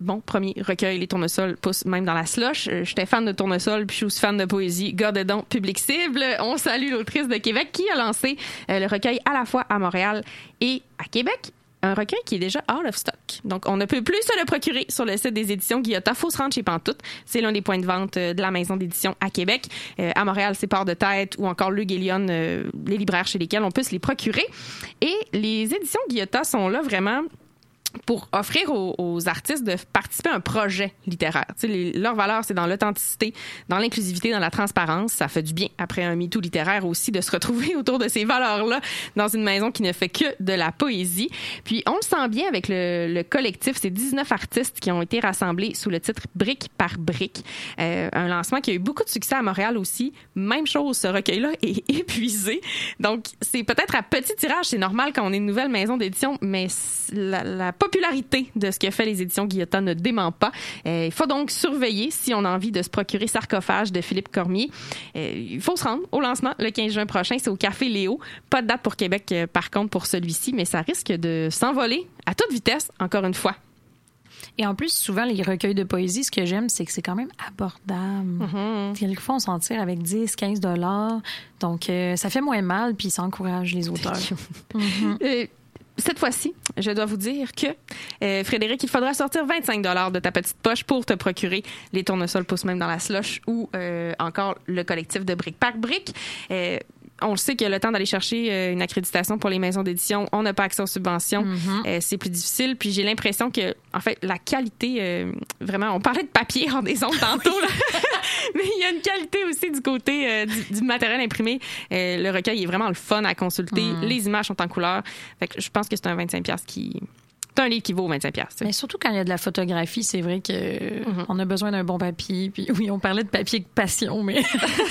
bon premier recueil, Les Tournesols poussent même dans la slush. Euh, J'étais fan de tournesol, puis je suis aussi fan de poésie. Gardedon, public cible. On salue l'autrice de Québec qui a lancé euh, le recueil à la fois à Montréal et à Québec. Un recueil qui est déjà out of stock. Donc, on ne peut plus se le procurer sur le site des éditions Guyotta. Faut se rendre chez Pantoute. C'est l'un des points de vente euh, de la maison d'édition à Québec. Euh, à Montréal, c'est Port de Tête ou encore Lug et Lyon, euh, les libraires chez lesquels on peut se les procurer. Et les éditions Guyotta sont là vraiment pour offrir aux, aux artistes de participer à un projet littéraire. Tu sais, les, leur valeur, c'est dans l'authenticité, dans l'inclusivité, dans la transparence. Ça fait du bien, après un MeToo littéraire aussi, de se retrouver autour de ces valeurs-là dans une maison qui ne fait que de la poésie. Puis, on le sent bien avec le, le collectif. C'est dix-neuf artistes qui ont été rassemblés sous le titre Brique par brique. Euh, un lancement qui a eu beaucoup de succès à Montréal aussi. Même chose, ce recueil-là est épuisé. Donc, c'est peut-être à petit tirage. C'est normal quand on est une nouvelle maison d'édition, mais la, la popularité de ce que fait les éditions Guyotta ne dément pas. Euh, il faut donc surveiller si on a envie de se procurer Sarcophage de Philippe Cormier. Euh, il faut se rendre au lancement le quinze juin prochain. C'est au Café Léo. Pas de date pour Québec, euh, par contre, pour celui-ci, mais ça risque de s'envoler à toute vitesse, encore une fois. Et en plus, souvent, les recueils de poésie, ce que j'aime, c'est que c'est quand même abordable. Mm-hmm. Quelquefois, on s'en tire avec dix, quinze dollars. Donc, euh, ça fait moins mal, puis ça encourage les auteurs. Mm-hmm. euh, Cette fois-ci, je dois vous dire que, euh, Frédéric, il faudra sortir vingt-cinq dollars de ta petite poche pour te procurer Les Tournesols poussent même dans la slush ou euh, encore le collectif de Brique par brique. Euh, on le sait que le temps d'aller chercher euh, une accréditation pour les maisons d'édition, on n'a pas accès aux subventions. Mm-hmm. Euh, c'est plus difficile. Puis j'ai l'impression que, en fait, la qualité, euh, vraiment, on parlait de papier en des ondes tantôt, là. Mais il y a une qualité aussi du côté euh, du, du matériel imprimé. Euh, le recueil est vraiment le fun à consulter. Mm. Les images sont en couleur. Fait que je pense que c'est un vingt-cinq dollars qui... C'est un livre qui vaut vingt-cinq dollars. Mais surtout quand il y a de la photographie, c'est vrai que mm-hmm. on a besoin d'un bon papier. Puis oui, on parlait de papier passion, mais...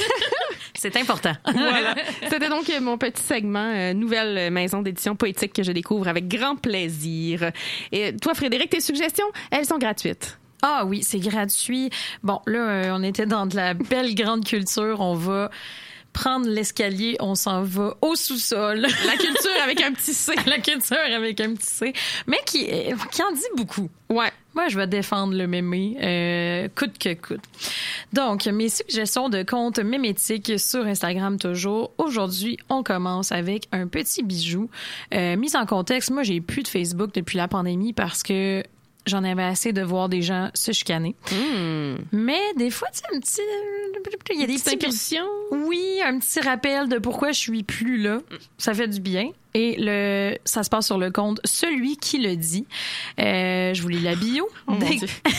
C'est important. Voilà. C'était donc mon petit segment euh, nouvelle maison d'édition poétique que je découvre avec grand plaisir. Et toi, Frédéric, tes suggestions, elles sont gratuites. Ah oui, c'est gratuit. Bon, là, euh, on était dans de la belle grande culture. On va prendre l'escalier, on s'en va au sous-sol. La culture avec un petit C. La culture avec un petit C. Mais qui, qui en dit beaucoup. Ouais. Moi, je vais défendre le mémé, euh, coûte que coûte. Donc, mes suggestions de comptes mémétiques sur Instagram toujours. Aujourd'hui, on commence avec un petit bijou. Euh, mise en contexte, moi, j'ai plus de Facebook depuis la pandémie parce que j'en avais assez de voir des gens se chicaner. Mmh. Mais des fois, tu sais, un petit... Il y a des petites incursions. Oui, un petit rappel de pourquoi je suis plus là. Ça fait du bien. Et le, ça se passe sur le compte Celui qui le dit. Euh, je vous lis la bio. Oh des,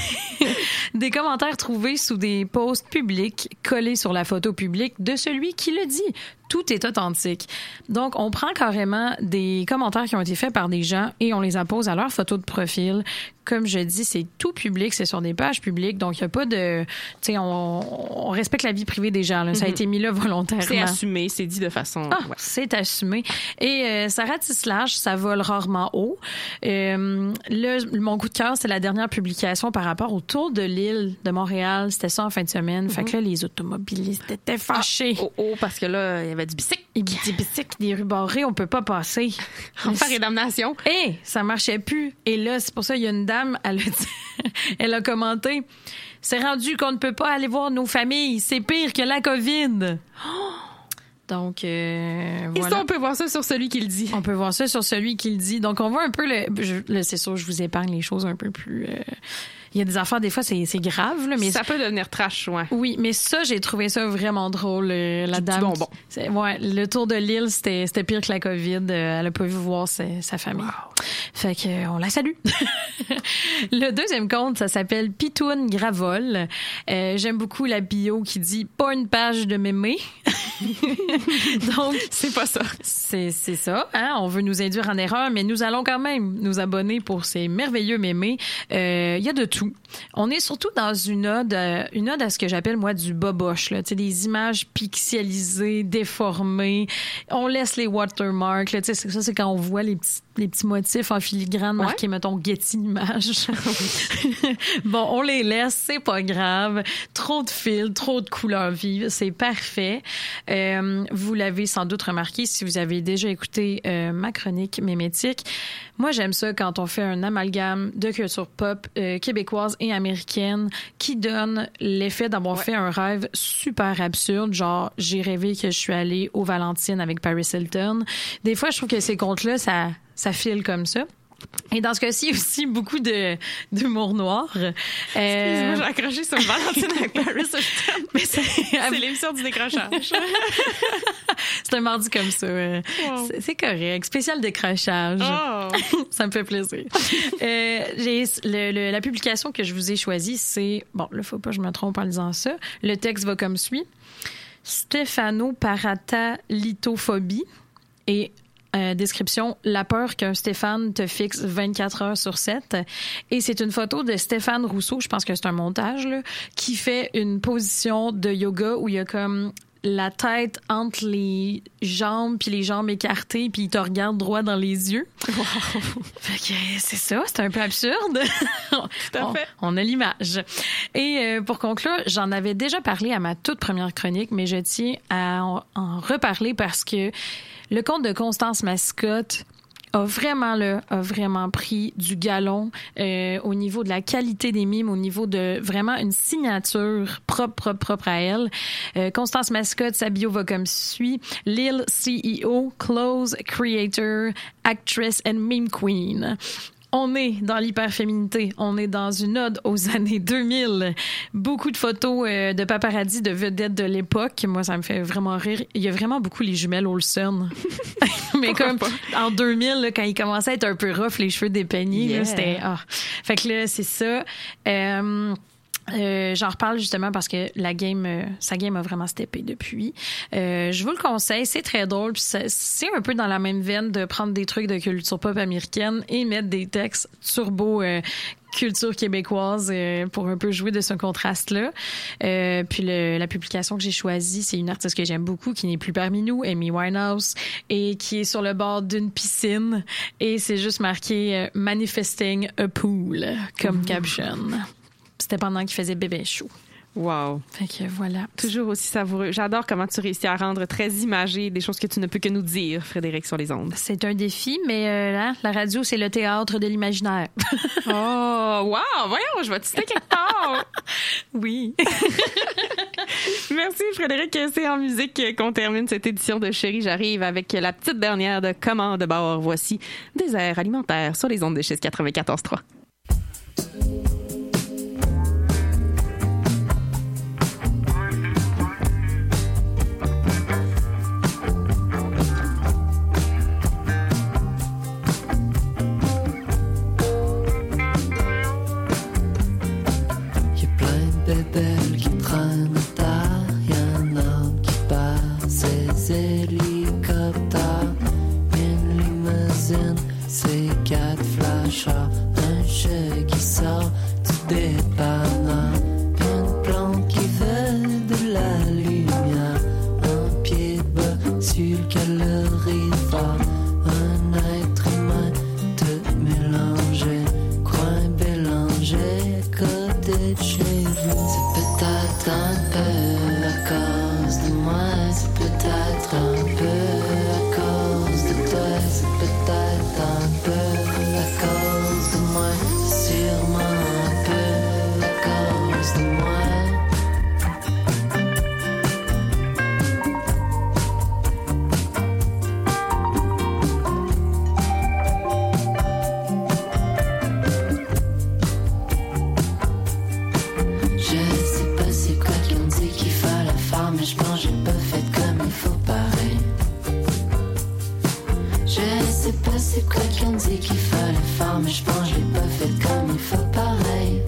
des commentaires trouvés sous des posts publics collés sur la photo publique de celui qui le dit. Tout est authentique. Donc, on prend carrément des commentaires qui ont été faits par des gens et on les appose à leur photo de profil. Comme je dis, c'est tout public, c'est sur des pages publiques. Donc, il n'y a pas de... Tu sais, on, on respecte la vie privée des gens. Là. Ça a été mis là volontairement. C'est assumé, c'est dit de façon... Ah, ouais. C'est assumé. Et euh, ça ratisse large, ça vole rarement haut. Euh, le, mon coup de cœur, c'est la dernière publication par rapport au Tour de l'île de Montréal. C'était ça en fin de semaine. Mm-hmm. Fait que là, les automobilistes étaient fâchés. Ah, oh, oh, parce que là, il y avait du bicycle. Et des bicycles, des rues barrées, on peut pas passer. Enfer et damnation. Et ça marchait plus. Et là, c'est pour ça il y a une dame, elle a, dit, elle a commenté, c'est rendu qu'on ne peut pas aller voir nos familles. C'est pire que la COVID. Oh! Donc, euh, voilà. Et ça, on peut voir ça sur Celui qui le dit. On peut voir ça sur Celui qui le dit. Donc, on voit un peu le... Je, là, c'est sûr, je vous épargne les choses un peu plus... Euh, il y a des affaires, des fois, c'est, c'est grave. Là, mais ça peut devenir trash, ouais. Oui, mais ça, j'ai trouvé ça vraiment drôle. Euh, la du dame... bonbon. C'est, ouais, le Tour de l'île, c'était, c'était pire que la COVID. Euh, elle a pas vu voir sa, sa famille. Wow. Fait que euh, on la salue. Le deuxième compte, ça s'appelle Pitoune Gravol. Euh, j'aime beaucoup la bio qui dit « Pas une page de mémé ». Donc, c'est pas ça. C'est, c'est ça. Hein? On veut nous induire en erreur, mais nous allons quand même nous abonner pour ces merveilleux mémés. Il euh, y a de tout. On est surtout dans une ode, une ode à ce que j'appelle, moi, du boboche. Là. Des images pixelisées, déformées. On laisse les watermarks. Là. Ça, c'est quand on voit les petits, les petits motifs en filigrane marqués, ouais. mettons, Getty Images. Bon, on les laisse, c'est pas grave. Trop de fils, trop de couleurs vives, c'est parfait. Euh, vous l'avez sans doute remarqué si vous avez déjà écouté euh, ma chronique mémétique. Moi, j'aime ça quand on fait un amalgame de culture pop euh, québécoise et américaine qui donne l'effet d'avoir ouais. fait un rêve super absurde, genre j'ai rêvé que je suis allée au Valentine avec Paris Hilton. Des fois, je trouve que ces contes-là, ça, ça file comme ça. Et dans ce cas-ci, aussi beaucoup de d'humour noir. Euh... Excuse-moi, j'ai accroché sur le Valentine avec Paris Hilton. Mais c'est, c'est l'émission du décrochage. C'est un mardi comme ça. Wow. C'est, c'est correct. Spécial décrochage. Oh. Ça me fait plaisir. euh, j'ai, le, le, la publication que je vous ai choisie, c'est... Bon, là, faut pas que je me trompe en lisant ça. Le texte va comme suit. Stéphanoparathalitophobie et... Euh, description, la peur qu'un Stéphane te fixe vingt-quatre heures sur sept. Et c'est une photo de Stéphane Rousseau, je pense que c'est un montage, là, qui fait une position de yoga où il y a comme la tête entre les jambes puis les jambes écartées puis il te regarde droit dans les yeux. Wow. Fait que c'est ça, c'est un peu absurde. Tout à on, fait. On a l'image. Et euh, pour conclure, j'en avais déjà parlé à ma toute première chronique, mais je tiens à en, en reparler parce que le conte de Constance Mascotte a vraiment là, a vraiment pris du galon euh, au niveau de la qualité des mimes, au niveau de vraiment une signature propre, propre, propre à elle. Euh, Constance Mascotte, sa bio va comme suit. Lil C E O, clothes creator, actress and meme queen. On est dans l'hyperféminité. On est dans une ode aux années deux mille. Beaucoup de photos euh, de paparazzi, de vedettes de l'époque. Moi, ça me fait vraiment rire. Il y a vraiment beaucoup les jumelles Olsen. Mais comme pas? En deux mille, là, quand il commençait à être un peu rough, les cheveux dépeignés, yeah. là, c'était... Ah. Fait que là, c'est ça. Euh... Euh, j'en reparle justement parce que la game, euh, sa game a vraiment steppé depuis. Euh, je vous le conseille, c'est très drôle. Puis c'est, c'est un peu dans la même veine de prendre des trucs de culture pop américaine et mettre des textes turbo euh, culture québécoise euh, pour un peu jouer de ce contraste-là. Euh, puis le, la publication que j'ai choisie, c'est une artiste que j'aime beaucoup, qui n'est plus parmi nous, Amy Winehouse, et qui est sur le bord d'une piscine. Et c'est juste marqué euh, « Manifesting a pool » comme mmh. caption. C'était pendant qu'il faisait bébé chou. Wow. Fait que voilà. Toujours aussi savoureux. J'adore comment tu réussis à rendre très imagé des choses que tu ne peux que nous dire, Frédéric, sur les ondes. C'est un défi, mais euh, là, la radio, c'est le théâtre de l'imaginaire. Oh, wow! Voyons, je vais te citer quelque part. Oui. Merci, Frédéric. C'est en musique qu'on termine cette édition de Chérie, j'arrive avec la petite dernière de Commande de bord. Voici Désert alimentaire sur les ondes de Chiz quatre-vingt-quatorze trois. Belle qui traîne à terre, y'a un arbre qui perd ses hélicoptères, une limousine, c'est quatre flashers, un chat qui sort du dépanneur, une plante qui veut de la lumière, un pied bas sur le calorifère, un être humain tout mélangé, coin Bélanger, côté de chez vous. C'est peut-être un peu à cause de moi, c'est peut-être un peu à cause de toi, c'est peut-être un peu à cause de moi, c'est sûrement un peu à cause de moi. Mais je pense que j'ai pas fait comme il faut pareil. Je sais pas c'est quoi qu'on dit qu'il fallait faire, mais je pense que je l'ai pas fait comme il faut pareil.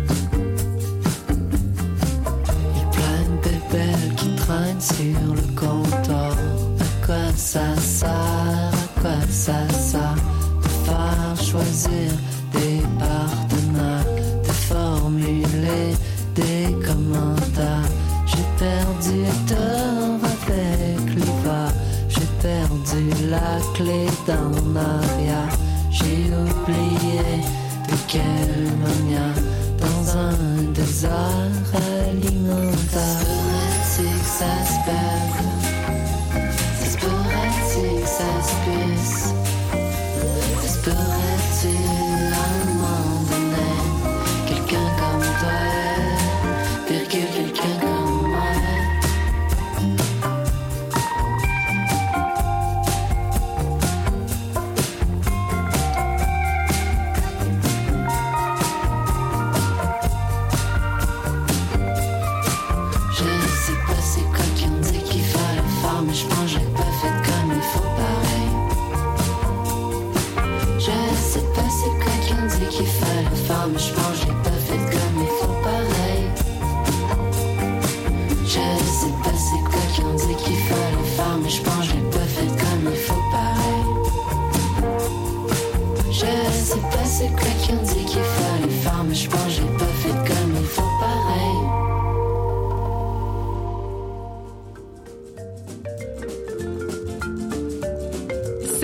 Y'a plein de bébelles qui traînent sur le comptoir. À quoi ça sert, à quoi ça sert de faire choisir des partenaires, de formuler des commentaires. J'ai perdu tort avec l'hiver, j'ai perdu la clé dans arrière, j'ai oublié de quelle manière, dans un désert alimentaire. Serait-il que ça se perd?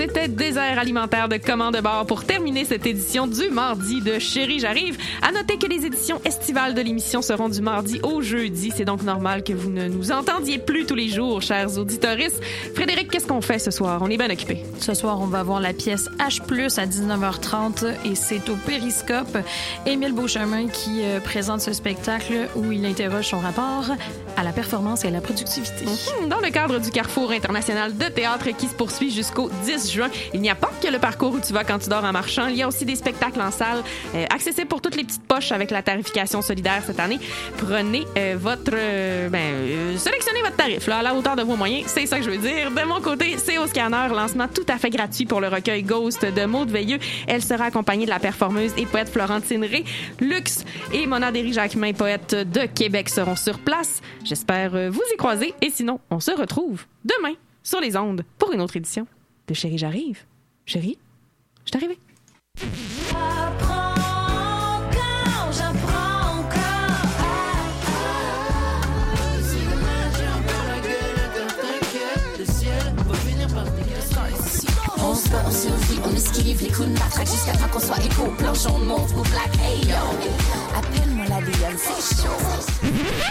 c'était Désert alimentaire de Commande Bar pour terminer cette édition du mardi de Chérie, j'arrive. À noter que les éditions estivales de l'émission seront du mardi au jeudi. C'est donc normal que vous ne nous entendiez plus tous les jours, chers auditoristes. Frédéric, qu'est-ce qu'on fait ce soir? On est bien occupés. Ce soir, on va voir la pièce H plus, à dix-neuf heures trente et c'est au Périscope. Émile Beauchemin qui euh, présente ce spectacle où il interroge son rapport à la performance et à la productivité. Mmh, dans le cadre du Carrefour international de théâtre qui se poursuit jusqu'au dix juin, il n'y a pas que le parcours où tu vas quand tu dors en marchant. Il y a aussi des spectacles en salle euh, accessibles pour toutes les petites poches avec la tarification solidaire cette année. Prenez euh, votre... Euh, ben, euh, sélectionnez votre tarif là, à la hauteur de vos moyens. C'est ça que je veux dire. De mon côté, c'est au Scanner, lancement tout à fait gratuit pour le recueil Ghost de Maude Veilleux. Elle sera accompagnée de la performeuse et poète Florentine Ré. Luxe et Mona Derry-Jacquemin, poète de Québec, seront sur place. J'espère euh, vous y croiser. Et sinon, on se retrouve demain sur les ondes pour une autre édition de Chérie, j'arrive. Chérie, je suis arrivée. On se bat, on survit, on esquive les coups de matraque jusqu'à temps qu'on soit égaux. Planchon, monte ou black, hey yo. Appelle-moi la Beyoncé, c'est chaud.